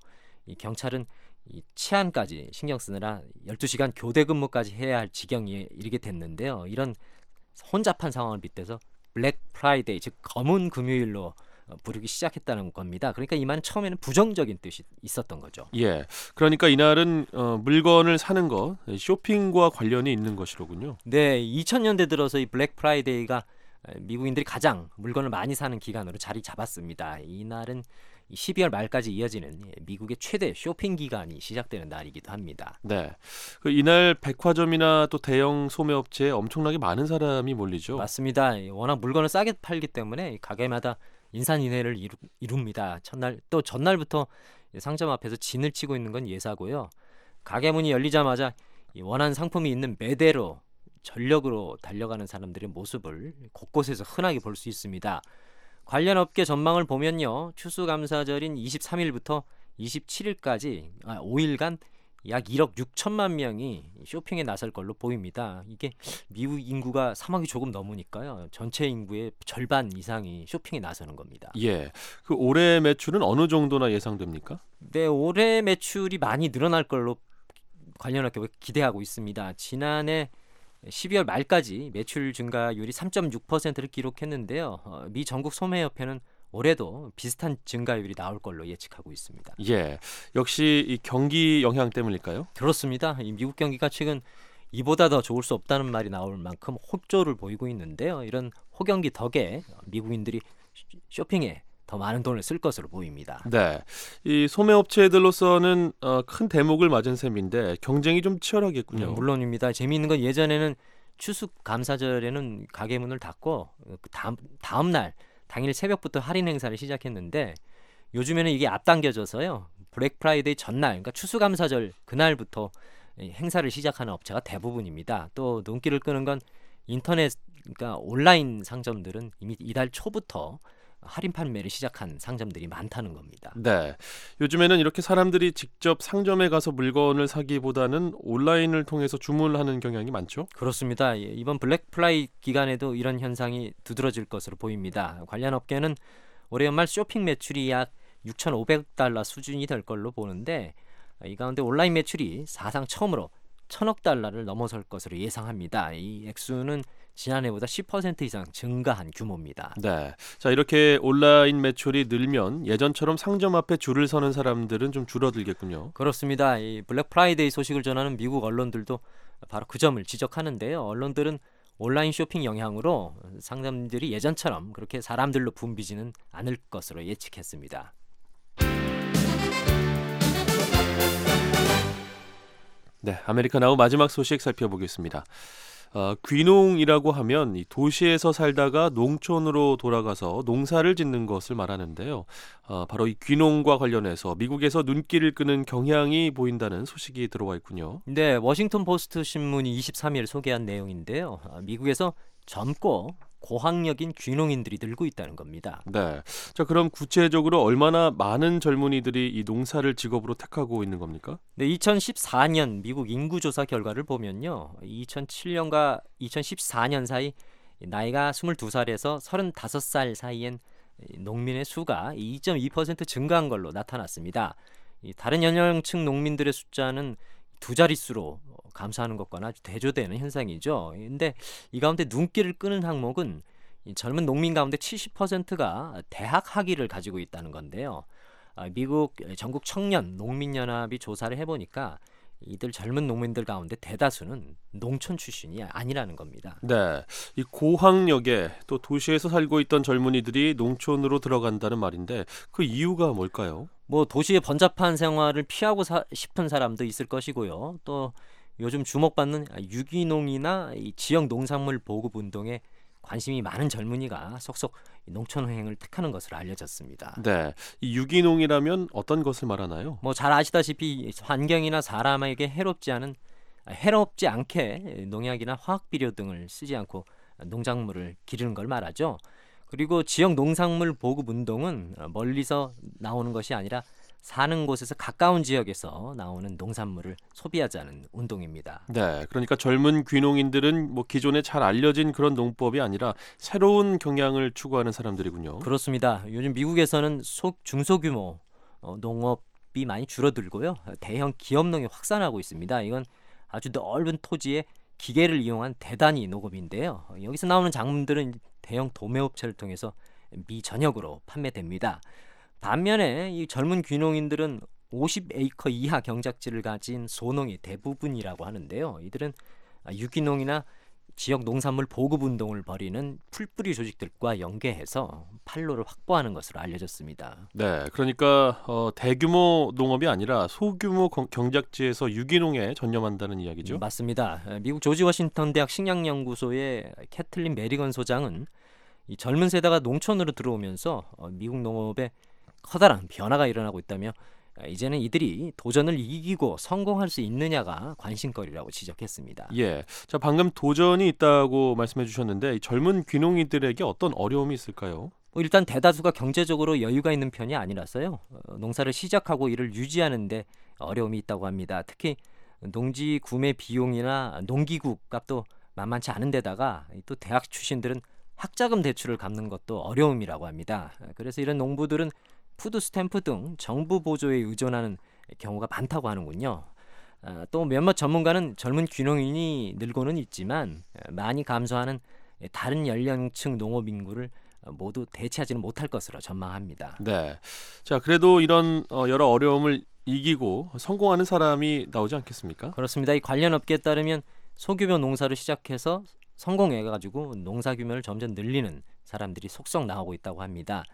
이 경찰은 이 치안까지 신경 쓰느라 12시간 교대 근무까지 해야 할 지경에 이르게 됐는데요. 이런 혼잡한 상황을 빗대서 블랙 프라이데이, 즉 검은 금요일로 부르기 시작했다는 겁니다. 그러니까 이 말은 처음에는 부정적인 뜻이 있었던 거죠. 예, 그러니까 이날은 물건을 사는 것, 쇼핑과 관련이 있는 것이로군요. 네, 2000년대 들어서 이 블랙 프라이데이가 미국인들이 가장 물건을 많이 사는 기간으로 자리 잡았습니다. 이날은 12월 말까지 이어지는 미국의 최대 쇼핑 기간이 시작되는 날이기도 합니다. 네, 이날 백화점이나 또 대형 소매업체에 엄청나게 많은 사람이 몰리죠. 맞습니다. 워낙 물건을 싸게 팔기 때문에 가게마다 인산인해를 이룹니다. 또 전날부터 상점 앞에서 진을 치고 있는 건 예사고요. 가게 문이 열리자마자 원하는 상품이 있는 매대로 전력으로 달려가는 사람들의 모습을 곳곳에서 흔하게 볼 수 있습니다. 관련 업계 전망을 보면요. 추수감사절인 23일부터 27일까지 5일간 약 1억 6천만 명이 쇼핑에 나설 걸로 보입니다. 이게 미국 인구가 3억이 조금 넘으니까요. 전체 인구의 절반 이상이 쇼핑에 나서는 겁니다. 예, 그 올해 매출은 어느 정도나 예상됩니까? 네, 올해 매출이 많이 늘어날 걸로 관련업계가 기대하고 있습니다. 지난해 12월 말까지 매출 증가율이 3.6%를 기록했는데요. 미 전국 소매협회는 올해도 비슷한 증가율이 나올 걸로 예측하고 있습니다. 예, 역시 이 경기 영향 때문일까요? 그렇습니다. 이 미국 경기가 최근 이보다 더 좋을 수 없다는 말이 나올 만큼 호조를 보이고 있는데요. 이런 호경기 덕에 미국인들이 쇼핑에 더 많은 돈을 쓸 것으로 보입니다. 네, 이 소매업체들로서는 큰 대목을 맞은 셈인데 경쟁이 좀 치열하겠군요. 물론입니다. 재미있는 건 예전에는 추수감사절에는 가게 문을 닫고 다음 날 당일 새벽부터 할인 행사를 시작했는데 요즘에는 이게 앞당겨져서요. 블랙 프라이데이 전날, 그러니까 추수감사절 그날부터 행사를 시작하는 업체가 대부분입니다. 또 눈길을 끄는 건 인터넷, 그러니까 온라인 상점들은 이미 이달 초부터 할인 판매를 시작한 상점들이 많다는 겁니다. 네, 요즘에는 이렇게 사람들이 직접 상점에 가서 물건을 사기보다는 온라인을 통해서 주문하는 경향이 많죠? 그렇습니다. 이번 블랙 프라이데이 기간에도 이런 현상이 두드러질 것으로 보입니다. 관련 업계는 올해 연말 쇼핑 매출이 약 6,500달러 수준이 될 걸로 보는데 이 가운데 온라인 매출이 사상 처음으로 1,000억 달러를 넘어설 것으로 예상합니다. 이 액수는 지난해보다 10% 이상 증가한 규모입니다. 네, 자 이렇게 온라인 매출이 늘면 예전처럼 상점 앞에 줄을 서는 사람들은 좀 줄어들겠군요. 그렇습니다. 이 블랙 프라이데이 소식을 전하는 미국 언론들도 바로 그 점을 지적하는데요. 언론들은 온라인 쇼핑 영향으로 상점들이 예전처럼 그렇게 사람들로 붐비지는 않을 것으로 예측했습니다. 네, 아메리카나우 마지막 소식 살펴보겠습니다. 귀농이라고 하면 이 도시에서 살다가 농촌으로 돌아가서 농사를 짓는 것을 말하는데요. 바로 이 귀농과 관련해서 미국에서 눈길을 끄는 경향이 보인다는 소식이 들어와 있군요. 네, 워싱턴 포스트 신문이 23일 소개한 내용인데요. 미국에서 젊고 고학력인 귀농인들이 늘고 있다는 겁니다. 네, 자 그럼 구체적으로 얼마나 많은 젊은이들이 이 농사를 직업으로 택하고 있는 겁니까? 네, 2014년 미국 인구조사 결과를 보면요. 2007년과 2014년 사이 나이가 22살에서 35살 사이엔 농민의 수가 2.2% 증가한 걸로 나타났습니다. 다른 연령층 농민들의 숫자는 두 자릿수로 감소하는 것과는 아주 대조되는 현상이죠. 그런데 이 가운데 눈길을 끄는 항목은 젊은 농민 가운데 70%가 대학 학위를 가지고 있다는 건데요. 미국 전국 청년 농민연합이 조사를 해보니까 이들 젊은 농민들 가운데 대다수는 농촌 출신이 아니라는 겁니다. 네, 이 고학력에 또 도시에서 살고 있던 젊은이들이 농촌으로 들어간다는 말인데 그 이유가 뭘까요? 뭐 도시의 번잡한 생활을 피하고 싶은 사람도 있을 것이고요. 또 요즘 주목받는 유기농이나 이 지역 농산물 보급 운동에 관심이 많은 젊은이가 속속 농촌행을 택하는 것으로 알려졌습니다. 네, 이 유기농이라면 어떤 것을 말하나요? 뭐 잘 아시다시피 환경이나 사람에게 해롭지 않게 농약이나 화학 비료 등을 쓰지 않고 농작물을 기르는 걸 말하죠. 그리고 지역 농산물 보급 운동은 멀리서 나오는 것이 아니라 사는 곳에서 가까운 지역에서 나오는 농산물을 소비하자는 운동입니다. 네, 그러니까 젊은 귀농인들은 뭐 기존에 잘 알려진 그런 농법이 아니라 새로운 경향을 추구하는 사람들이군요. 그렇습니다. 요즘 미국에서는 중소규모 농업 농업이 많이 줄어들고요. 대형 기업농이 확산하고 있습니다. 이건 아주 넓은 토지에 기계를 이용한 대단위 농업인데요. 여기서 나오는 작물들은 대형 도매업체를 통해서 미 전역으로 판매됩니다. 반면에 이 젊은 귀농인들은 50에이커 이하 경작지를 가진 소농이 대부분이라고 하는데요. 이들은 유기농이나 지역 농산물 보급 운동을 벌이는 풀뿌리 조직들과 연계해서 판로를 확보하는 것으로 알려졌습니다. 네, 그러니까 대규모 농업이 아니라 소규모 경작지에서 유기농에 전념한다는 이야기죠. 맞습니다. 미국 조지 워싱턴 대학 식량연구소의 캐틀린 메리건 소장은 이 젊은 세대가 농촌으로 들어오면서 미국 농업에 커다란 변화가 일어나고 있다며 이제는 이들이 도전을 이기고 성공할 수 있느냐가 관심거리라고 지적했습니다. 예, 자 방금 도전이 있다고 말씀해 주셨는데 젊은 귀농이들에게 어떤 어려움이 있을까요? 일단 대다수가 경제적으로 여유가 있는 편이 아니라서요. 농사를 시작하고 이를 유지하는 데 어려움이 있다고 합니다. 특히 농지 구매 비용이나 농기구 값도 만만치 않은 데다가 또 대학 출신들은 학자금 대출을 갚는 것도 어려움이라고 합니다. 그래서 이런 농부들은 푸드 스탬프 등 정부 보조에 의존하는 경우가 많다고 하는군요. 또 몇몇 전문가는 젊은 귀농인이 늘고는 있지만 많이 감소하는 다른 연령층 농업 인구를 모두 대체하지는 못할 것으로 전망합니다. 네, 자 그래도 이런 여러 어려움을 이기고 성공하는 사람이 나오지 않겠습니까? 그렇습니다. 이 관련 업계에 따르면 소규모 농사를 시작해서 성공해가지고 농사 규모를 점점 늘리는 사람들이 속속 나오고 있다고 합니다.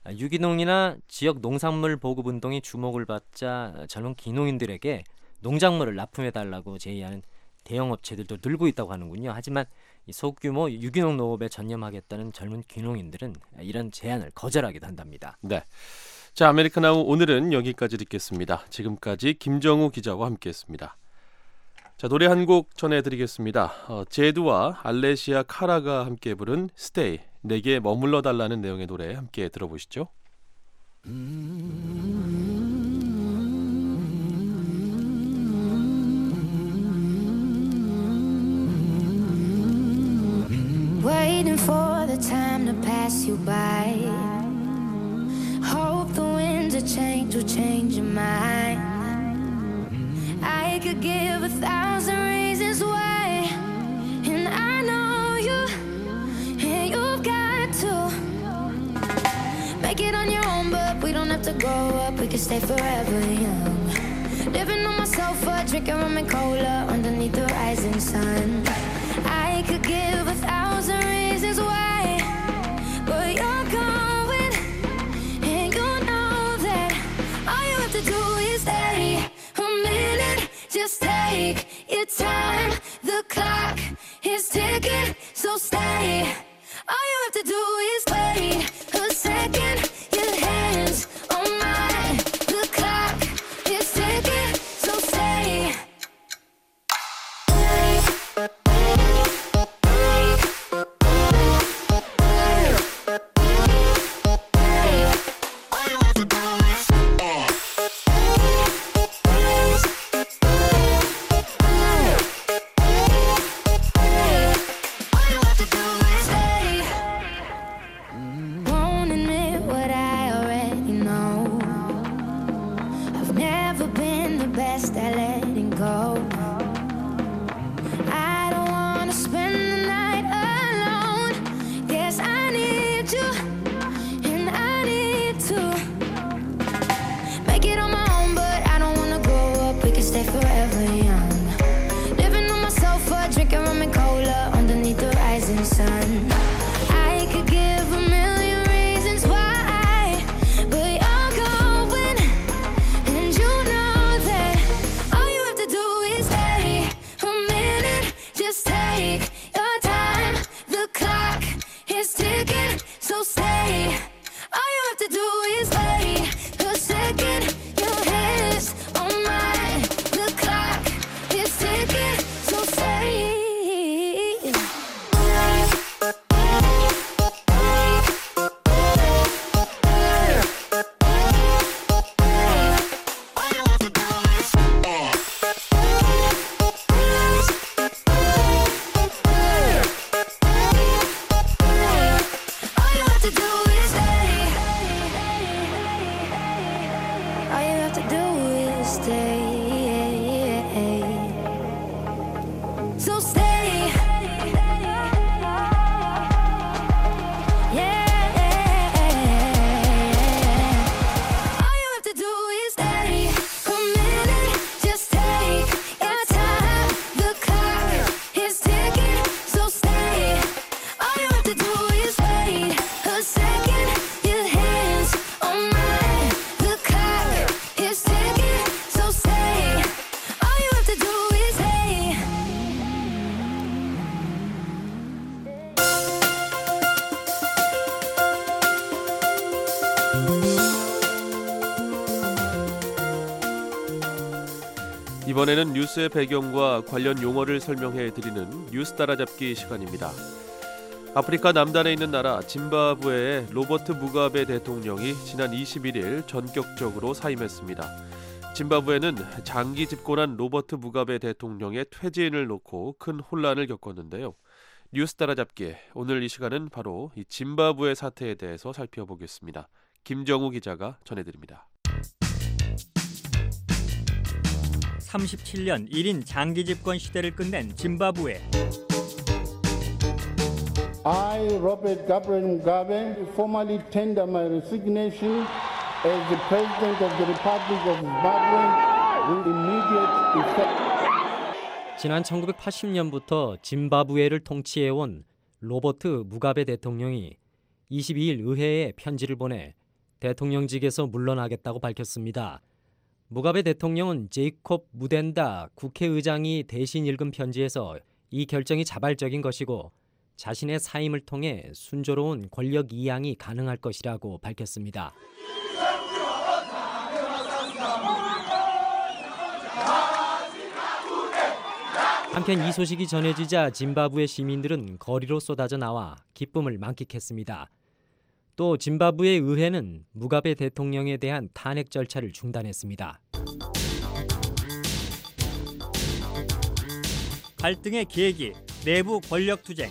유기농이나 지역 농산물 보급 운동이 주목을 받자 젊은 귀농인들에게 농작물을 납품해달라고 제의하는 대형 업체들도 늘고 있다고 하는군요. 하지만 이 소규모 유기농 농업에 전념하겠다는 젊은 귀농인들은 이런 제안을 거절하기도 한답니다. 네, 자 아메리카나우 오늘은 여기까지 듣겠습니다. 지금까지 김정우 기자와 함께했습니다. 자 노래 한 곡 전해드리겠습니다. 제두와 알레시아 카라가 함께 부른 스테이, 내게 머물러 달라는 내용의 노래 함께 들어보시죠. Waiting for the time to pass you by. Hope the winds of change will change your mind. I could give 1,000 reasons why, and I know you, and you've got to make it on your own, but we don't have to grow up, we can stay forever young. Living on my sofa, drinking rum and cola underneath the rising sun. I could give 1,000 reasons why, but you're going, and you know that all you have to do is stay a minute. Just take your time, the clock is ticking, so stay. All you have to do is wait a second, your hands on mine. The clock is ticking, so stay. 이번에는 뉴스의 배경과 관련 용어를 설명해 드리는 뉴스 따라잡기 시간입니다. 아프리카 남단에 있는 나라 짐바브웨의 로버트 무가베 대통령이 지난 21일 전격적으로 사임했습니다. 짐바브웨는 장기 집권한 로버트 무가베 대통령의 퇴진을 놓고 큰 혼란을 겪었는데요. 뉴스 따라잡기, 오늘 이 시간은 바로 이 짐바브웨 사태에 대해서 살펴보겠습니다. 김정우 기자가 전해드립니다. 37년 1인 장기 집권 시대를 끝낸 짐바브웨. I, Robert Gabriel Mugabe, formally tender my resignation as the President of the Republic of Zimbabwe with immediate effect. 지난 1980년부터 짐바브웨를 통치해온 로버트 무가베 대통령이 22일 의회에 편지를 보내 대통령직에서 물러나겠다고 밝혔습니다. 무가베 대통령은 제이콥 무덴다 국회의장이 대신 읽은 편지에서 이 결정이 자발적인 것이고 자신의 사임을 통해 순조로운 권력 이양이 가능할 것이라고 밝혔습니다. 한편 이 소식이 전해지자 짐바브웨 시민들은 거리로 쏟아져 나와 기쁨을 만끽했습니다. 또 짐바브웨 의회는 무가베 대통령에 대한 탄핵 절차를 중단했습니다. 갈등의 계기, 내부 권력 투쟁.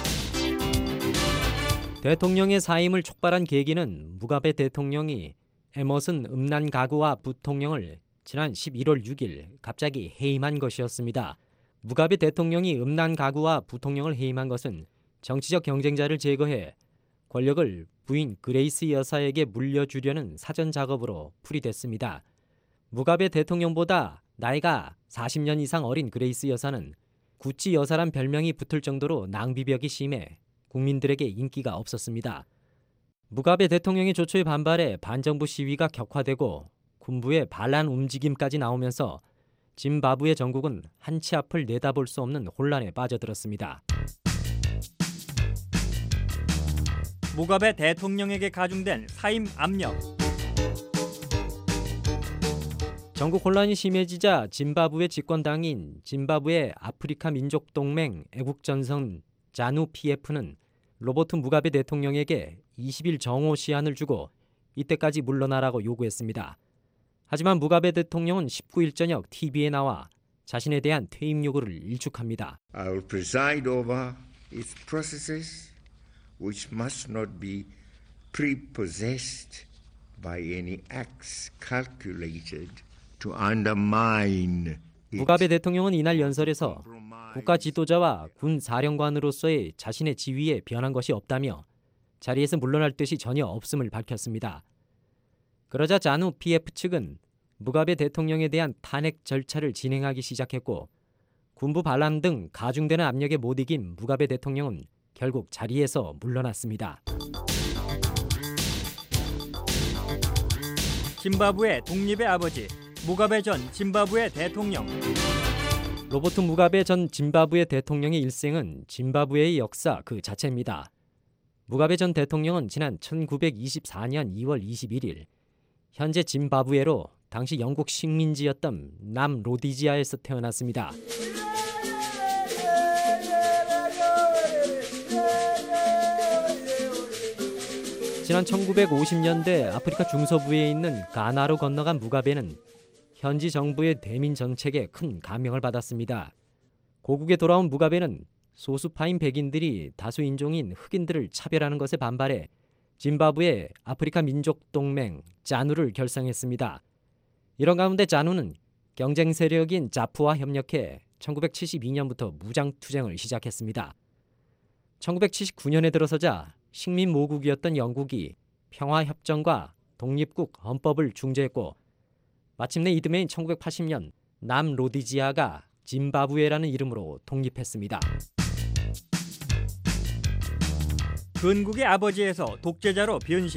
대통령의 사임을 촉발한 계기는 무가베 대통령이 에머슨 음난가구와 부통령을 지난 11월 6일 갑자기 해임한 것이었습니다. 무가베 대통령이 음난가구와 부통령을 해임한 것은 정치적 경쟁자를 제거해 권력을 부인 그레이스 여사에게 물려주려는 사전 작업으로 풀이됐습니다. 무가베 대통령보다 나이가 40년 이상 어린 그레이스 여사는 구찌 여사란 별명이 붙을 정도로 낭비벽이 심해 국민들에게 인기가 없었습니다. 무가베 대통령의 조처에 반발해 반정부 시위가 격화되고 군부의 반란 움직임까지 나오면서 짐바브웨 정국은 한치 앞을 내다볼 수 없는 혼란에 빠져들었습니다. 무가베 대통령에게 가중된 사임 압력. 전국 혼란이 심해지자 짐바브웨 집권당인 짐바브웨 아프리카 민족동맹 애국전선 자누 PF는 로버트 무가베 대통령에게 20일 정오 시한을 주고 이때까지 물러나라고 요구했습니다. 하지만 무가베 대통령은 19일 저녁 TV에 나와 자신에 대한 퇴임 요구를 일축합니다. I will preside over its processes which must not be prepossessed by any acts calculated to undermine. 무가베 대통령은 이날 연설에서 국가 지도자와 군 사령관으로서의 자신의 지위에 변한 것이 없다며 자리에서 물러날 뜻이 전혀 없음을 밝혔습니다. 그러자 자누 PF 측은 무가베 대통령에 대한 탄핵 절차를 진행하기 시작했고 군부 반란 등 가중되는 압력에 못 이긴 무가베 대통령은 결국 자리에서 물러났습니다. 짐바브웨 독립의 아버지 무가베 전 짐바브웨 대통령. 로버트 무가베 전 짐바브웨 대통령의 일생은 짐바브웨의 역사 그 자체입니다. 무가베 전 대통령은 지난 1924년 2월 21일 현재 짐바브웨로 당시 영국 식민지였던 남로디지아에서 태어났습니다. 지난 1950년대 아프리카 중서부에 있는 가나로 건너간 무가베는 현지 정부의 대민 정책에 큰 감명을 받았습니다. 고국에 돌아온 무가베는 소수파인 백인들이 다수 인종인 흑인들을 차별하는 것에 반발해 짐바브웨 아프리카 민족동맹 자누를 결성했습니다. 이런 가운데 자누는 경쟁 세력인 자프와 협력해 1972년부터 무장투쟁을 시작했습니다. 1979년에 들어서자 식민 모국이었던 영국이 평화협정과 독립국 헌법을 중재했고 마침내 이듬해인 1980년 남로디지아가 짐바브웨라는 이름으로 독립했습니다. 근국의 아버지에서 독재자로 변신.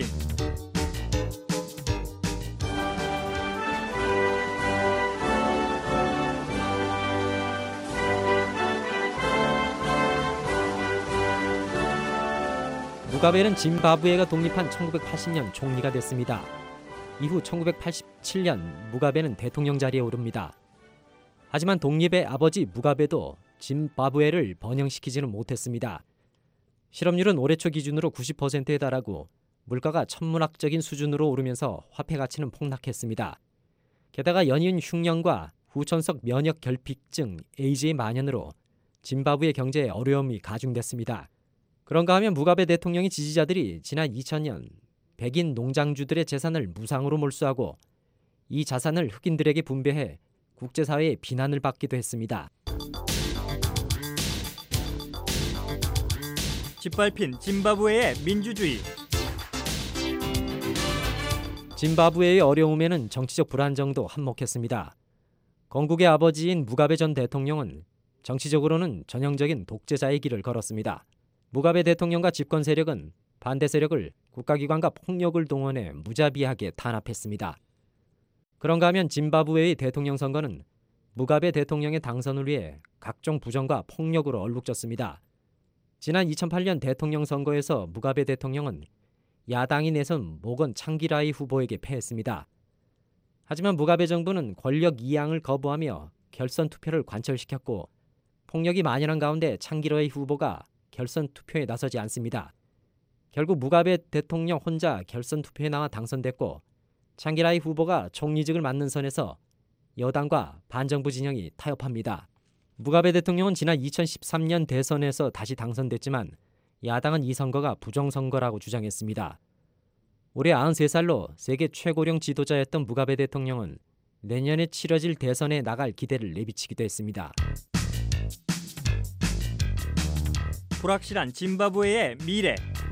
무가베는 짐바브웨가 독립한 1980년 총리가 됐습니다. 이후 1987년 무가베는 대통령 자리에 오릅니다. 하지만 독립의 아버지 무가베도 짐바브웨를 번영시키지는 못했습니다. 실업률은 올해 초 기준으로 90%에 달하고 물가가 천문학적인 수준으로 오르면서 화폐 가치는 폭락했습니다. 게다가 연이은 흉년과 후천성 면역 결핍증 AG의 만연으로 짐바브웨 경제에 어려움이 가중됐습니다. 그런가 하면 무가베 대통령의 지지자들이 지난 2000년 백인 농장주들의 재산을 무상으로 몰수하고 이 자산을 흑인들에게 분배해 국제사회의 비난을 받기도 했습니다. 짓밟힌 짐바브웨의 민주주의. 짐바브웨의 어려움에는 정치적 불안정도 한몫했습니다. 건국의 아버지인 무가베 전 대통령은 정치적으로는 전형적인 독재자의 길을 걸었습니다. 무가베 대통령과 집권 세력은 반대 세력을 국가기관과 폭력을 동원해 무자비하게 탄압했습니다. 그런가 하면 짐바브웨의 대통령 선거는 무가베 대통령의 당선을 위해 각종 부정과 폭력으로 얼룩졌습니다. 지난 2008년 대통령 선거에서 무가베 대통령은 야당이 내선 모건 창기라이 후보에게 패했습니다. 하지만 무가베 정부는 권력 이양을 거부하며 결선 투표를 관철시켰고 폭력이 만연한 가운데 창기라이 후보가 결선 투표에 나서지 않습니다. 결국 무가베 대통령 혼자 결선 투표에 나와 당선됐고 창기라이 후보가 총리직을 맡는 선에서 여당과 반정부 진영이 타협합니다. 무가베 대통령은 지난 2013년 대선에서 다시 당선됐지만 야당은 이 선거가 부정선거라고 주장했습니다. 올해 93살로 세계 최고령 지도자였던 무가베 대통령은 내년에 치러질 대선에 나갈 기대를 내비치기도 했습니다. 불확실한 짐바브웨의 미래.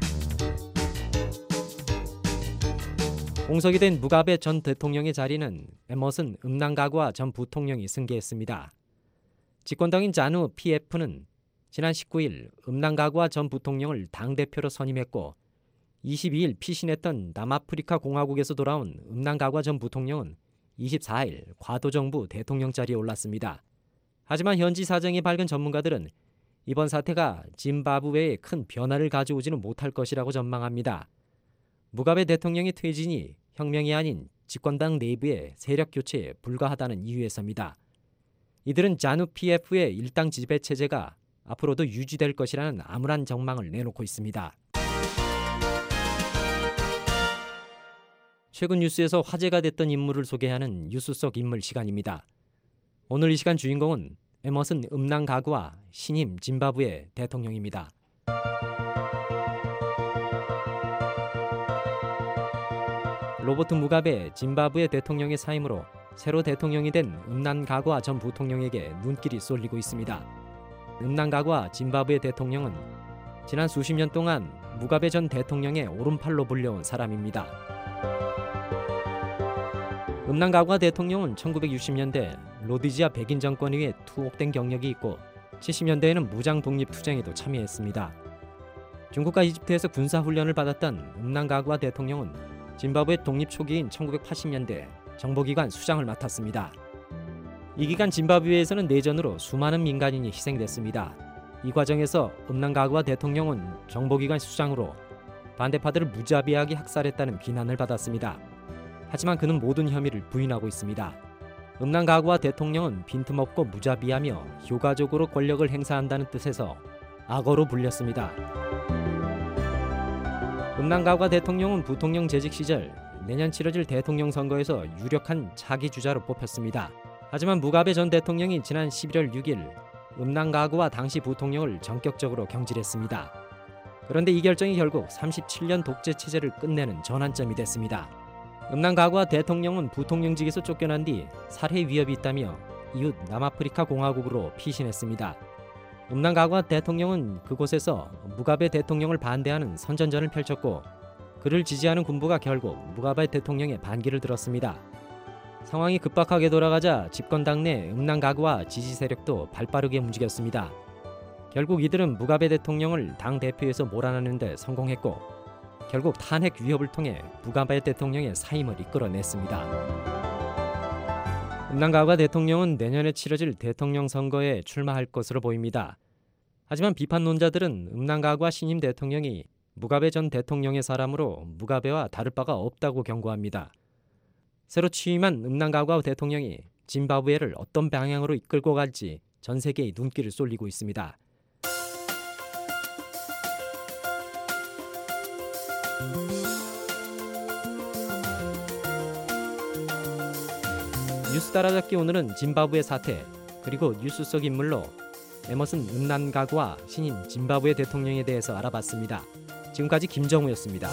공석이 된 무가베 전 대통령의 자리는 에머슨 음낭가구아 전 부통령이 승계했습니다. 집권당인 자누 PF는 지난 19일 음낭가구아 전 부통령을 당대표로 선임했고 22일 피신했던 남아프리카 공화국에서 돌아온 음낭가구아 전 부통령은 24일 과도정부 대통령 자리에 올랐습니다. 하지만 현지 사정이 밝은 전문가들은 이번 사태가 짐바브웨에 큰 변화를 가져오지는 못할 것이라고 전망합니다. 무가베 대통령의 퇴진이 혁명이 아닌 집권당 내부의 세력 교체에 불과하다는 이유에서입니다. 이들은 자누 PF의 일당 지배 체제가 앞으로도 유지될 것이라는 암울한 전망을 내놓고 있습니다. 최근 뉴스에서 화제가 됐던 인물을 소개하는 뉴스 속 인물 시간입니다. 오늘 이 시간 주인공은 에머슨 음낭가구아 신임 짐바브웨 대통령입니다. 로버트 무가베 짐바브웨 대통령의 사임으로 새로 대통령이 된 음낭가구아 전 부통령에게 눈길이 쏠리고 있습니다. 음낭가구아 짐바브웨 대통령은 지난 수십 년 동안 무가베 전 대통령의 오른팔로 불려온 사람입니다. 음낭가구아 대통령은 1960년대 로디지아 백인 정권 위에 투옥된 경력이 있고 70년대에는 무장 독립 투쟁에도 참여했습니다. 중국과 이집트에서 군사훈련을 받았던 음낭가구아 대통령은 짐바브웨 독립 초기인 1980년대 정보기관 수장을 맡았습니다. 이 기간 짐바브웨에서는 내전으로 수많은 민간인이 희생됐습니다. 이 과정에서 음낭가구아 대통령은 정보기관 수장으로 반대파들을 무자비하게 학살했다는 비난을 받았습니다. 하지만 그는 모든 혐의를 부인하고 있습니다. 음낭가구아 대통령은 빈틈없고 무자비하며 효과적으로 권력을 행사한다는 뜻에서 악어로 불렸습니다. 음낭가구아 대통령은 부통령 재직 시절 내년 치러질 대통령 선거에서 유력한 차기 주자로 뽑혔습니다. 하지만 무가베 전 대통령이 지난 11월 6일 음낭가구아 당시 부통령을 전격적으로 경질했습니다. 그런데 이 결정이 결국 37년 독재 체제를 끝내는 전환점이 됐습니다. 음낭가구아 대통령은 부통령직에서 쫓겨난 뒤 살해 위협이 있다며 이웃 남아프리카 공화국으로 피신했습니다. 음낭가구아 대통령은 그곳에서 무가베 대통령을 반대하는 선전전을 펼쳤고 그를 지지하는 군부가 결국 무가베 대통령의 반기를 들었습니다. 상황이 급박하게 돌아가자 집권당 내 음낭가구아 지지 세력도 발빠르게 움직였습니다. 결국 이들은 무가베 대통령을 당 대표에서 몰아내는 데 성공했고 결국 탄핵 위협을 통해 무가베 대통령의 사임을 이끌어냈습니다. 음낭가구아 대통령은 내년에 치러질 대통령 선거에 출마할 것으로 보입니다. 하지만 비판론자들은 음낭가구아 신임 대통령이 무가베 전 대통령의 사람으로 무가베와 다를 바가 없다고 경고합니다. 새로 취임한 음낭가구아 대통령이 짐바브웨를 어떤 방향으로 이끌고 갈지 전 세계의 눈길을 쏠리고 있습니다. 뉴스 따라잡기 오늘은 짐바브웨 사태 그리고 뉴스 속 인물로 에머슨 음난가구와 신임 짐바브웨 대통령에 대해서 알아봤습니다. 지금까지 김정우였습니다.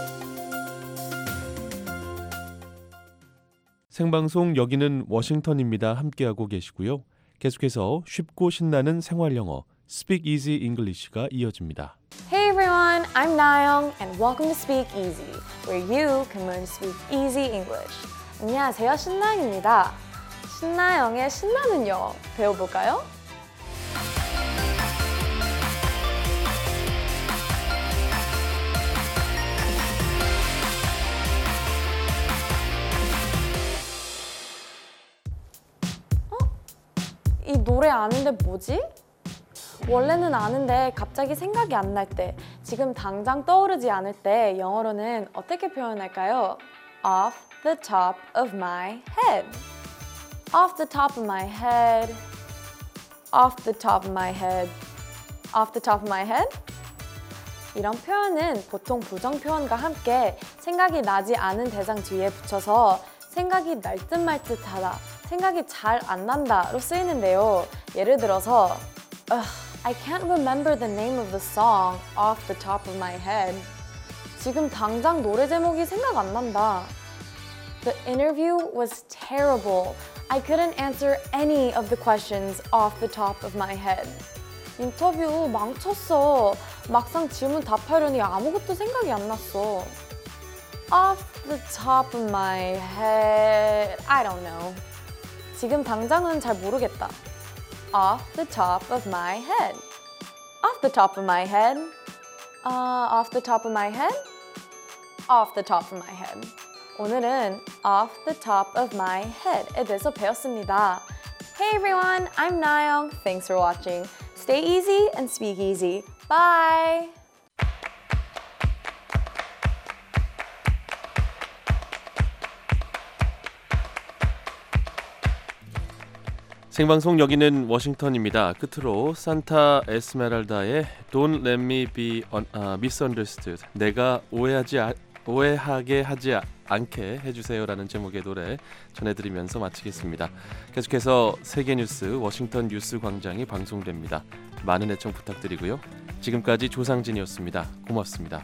생방송 여기는 워싱턴입니다. 함께하고 계시고요. 계속해서 쉽고 신나는 생활 영어 Speak Easy English가 이어집니다. Hey everyone, I'm Nayoung and welcome to Speak Easy, where you can learn to speak easy English. 안녕하세요, 신나영입니다. 신나영의 신나는 영어 배워볼까요? 이 노래 아는데 뭐지? 원래는 아는데 갑자기 생각이 안 날 때, 지금 당장 떠오르지 않을 때 영어로는 어떻게 표현할까요? Off the top of my head. Off the top of my head. Off the top of my head. Off the top of my head? 이런 표현은 보통 부정 표현과 함께 생각이 나지 않은 대상 뒤에 붙여서 생각이 날 듯 말 듯하다, 생각이 잘 안 난다로 쓰이는데요. 예를 들어서 I can't remember the name of the song off the top of my head. 지금 당장 노래 제목이 생각 안 난다. The interview was terrible. I couldn't answer any of the questions off the top of my head. 인터뷰 망쳤어. 막상 질문 답하려니 아무것도 생각이 안 났어. Off the top of my head, I don't know. 지금 당장은 잘 모르겠다. Off the top of my head. Off the top of my head. Off the top of my head. Off the top of my head. 오늘은 off the top of my head에 대해서 배웠습니다. Hey everyone, I'm Nayoung. Thanks for watching. Stay easy and speak easy. Bye! 생방송 여기는 워싱턴입니다. 끝으로 산타 에스메랄다의 Don't Let Me Be Misunderstood, 내가 오해하게 하지 않게 해주세요라는 제목의 노래 전해드리면서 마치겠습니다. 계속해서 세계 뉴스 워싱턴 뉴스 광장이 방송됩니다. 많은 애청 부탁드리고요. 지금까지 조상진이었습니다. 고맙습니다.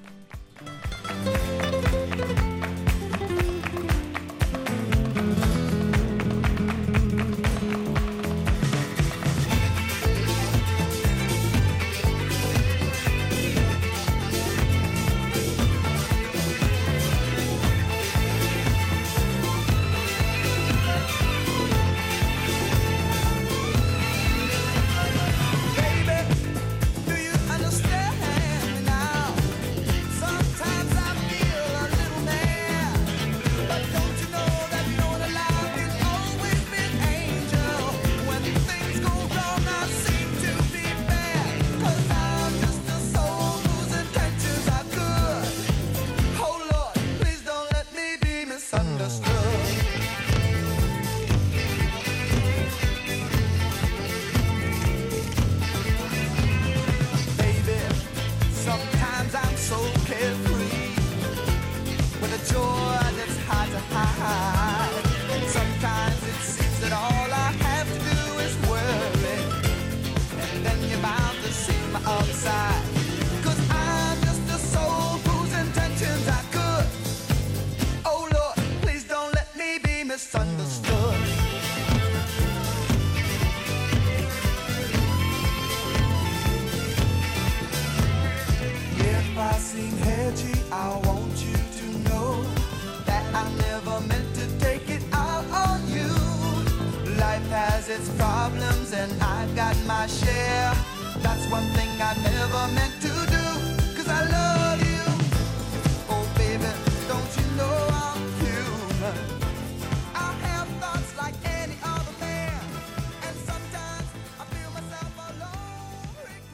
Its problems and I've got my share. That's one thing I never meant to do, 'cause I love you. Oh baby, don't you know I'm human? I have thoughts like any other man, and sometimes I feel myself alone.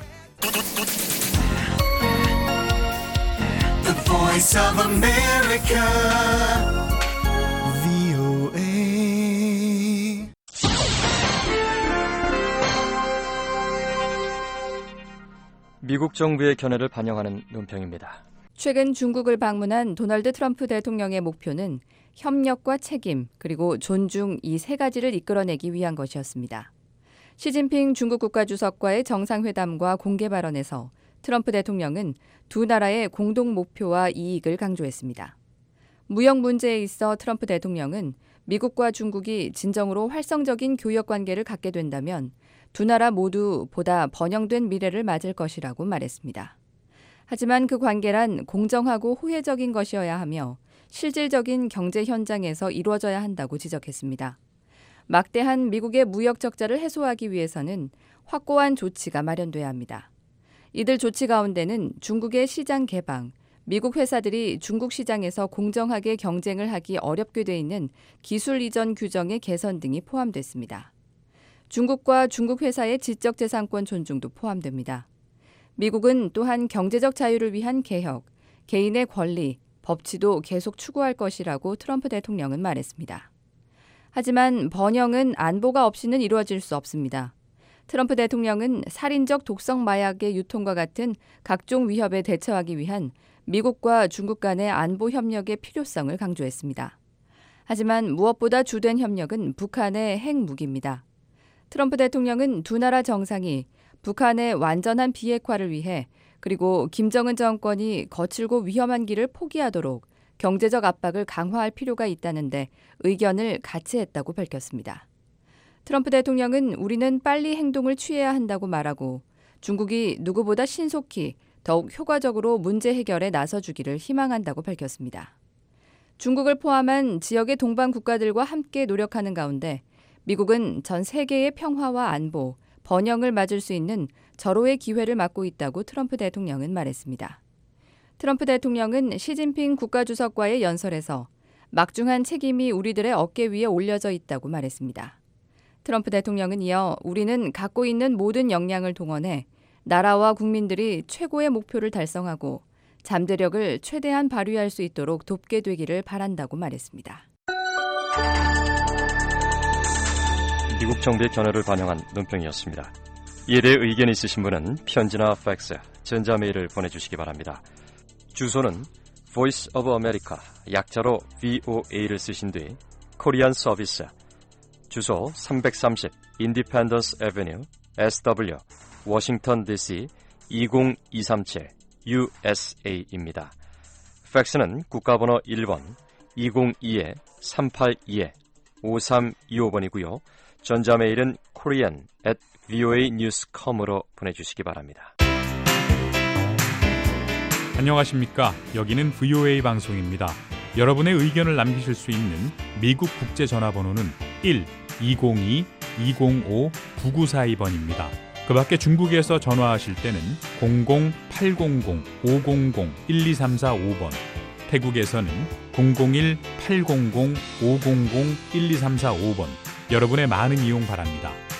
The Voice of America, VOA. 미국 정부의 견해를 반영하는 논평입니다. 최근 중국을 방문한 도널드 트럼프 대통령의 목표는 협력과 책임 그리고 존중 이 세 가지를 이끌어내기 위한 것이었습니다. 시진핑 중국 국가주석과의 정상회담과 공개 발언에서 트럼프 대통령은 두 나라의 공동 목표와 이익을 강조했습니다. 무역 문제에 있어 트럼프 대통령은 미국과 중국이 진정으로 활성적인 교역 관계를 갖게 된다면 두 나라 모두 보다 번영된 미래를 맞을 것이라고 말했습니다. 하지만 그 관계란 공정하고 호혜적인 것이어야 하며 실질적인 경제 현장에서 이루어져야 한다고 지적했습니다. 막대한 미국의 무역 적자를 해소하기 위해서는 확고한 조치가 마련돼야 합니다. 이들 조치 가운데는 중국의 시장 개방, 미국 회사들이 중국 시장에서 공정하게 경쟁을 하기 어렵게 돼 있는 기술 이전 규정의 개선 등이 포함됐습니다. 중국과 중국 회사의 지적재산권 존중도 포함됩니다. 미국은 또한 경제적 자유를 위한 개혁, 개인의 권리, 법치도 계속 추구할 것이라고 트럼프 대통령은 말했습니다. 하지만 번영은 안보가 없이는 이루어질 수 없습니다. 트럼프 대통령은 살인적 독성 마약의 유통과 같은 각종 위협에 대처하기 위한 미국과 중국 간의 안보 협력의 필요성을 강조했습니다. 하지만 무엇보다 주된 협력은 북한의 핵무기입니다. 트럼프 대통령은 두 나라 정상이 북한의 완전한 비핵화를 위해 그리고 김정은 정권이 거칠고 위험한 길을 포기하도록 경제적 압박을 강화할 필요가 있다는데 의견을 같이 했다고 밝혔습니다. 트럼프 대통령은 우리는 빨리 행동을 취해야 한다고 말하고 중국이 누구보다 신속히 더욱 효과적으로 문제 해결에 나서주기를 희망한다고 밝혔습니다. 중국을 포함한 지역의 동방 국가들과 함께 노력하는 가운데 미국은 전 세계의 평화와 안보, 번영을 맞을 수 있는 절호의 기회를 맞고 있다고 트럼프 대통령은 말했습니다. 트럼프 대통령은 시진핑 국가주석과의 연설에서 막중한 책임이 우리들의 어깨 위에 올려져 있다고 말했습니다. 트럼프 대통령은 이어 우리는 갖고 있는 모든 역량을 동원해 나라와 국민들이 최고의 목표를 달성하고 잠재력을 최대한 발휘할 수 있도록 돕게 되기를 바란다고 말했습니다. 미국 정부의 견해를 반영한 논평이었습니다. 이에 대해 의견 있으신 분은 편지나 팩스, 전자메일을 보내주시기 바랍니다. 주소는 Voice of America, 약자로 VOA를 쓰신 뒤 코리안 서비스, 주소 330 Independence Avenue, SW, 워싱턴 DC 20237 USA입니다. 팩스는 국가번호 1번 202-382-5325번이고요. 전자메일은 korean@voanews.com으로 보내주시기 바랍니다. 안녕하십니까. 여기는 VOA 방송입니다. 여러분의 의견을 남기실 수 있는 미국 국제전화번호는 1-202-205-9942번입니다. 그 밖에 중국에서 전화하실 때는 00800-500-12345번, 태국에서는 001-800-500-12345번, 여러분의 많은 이용 바랍니다.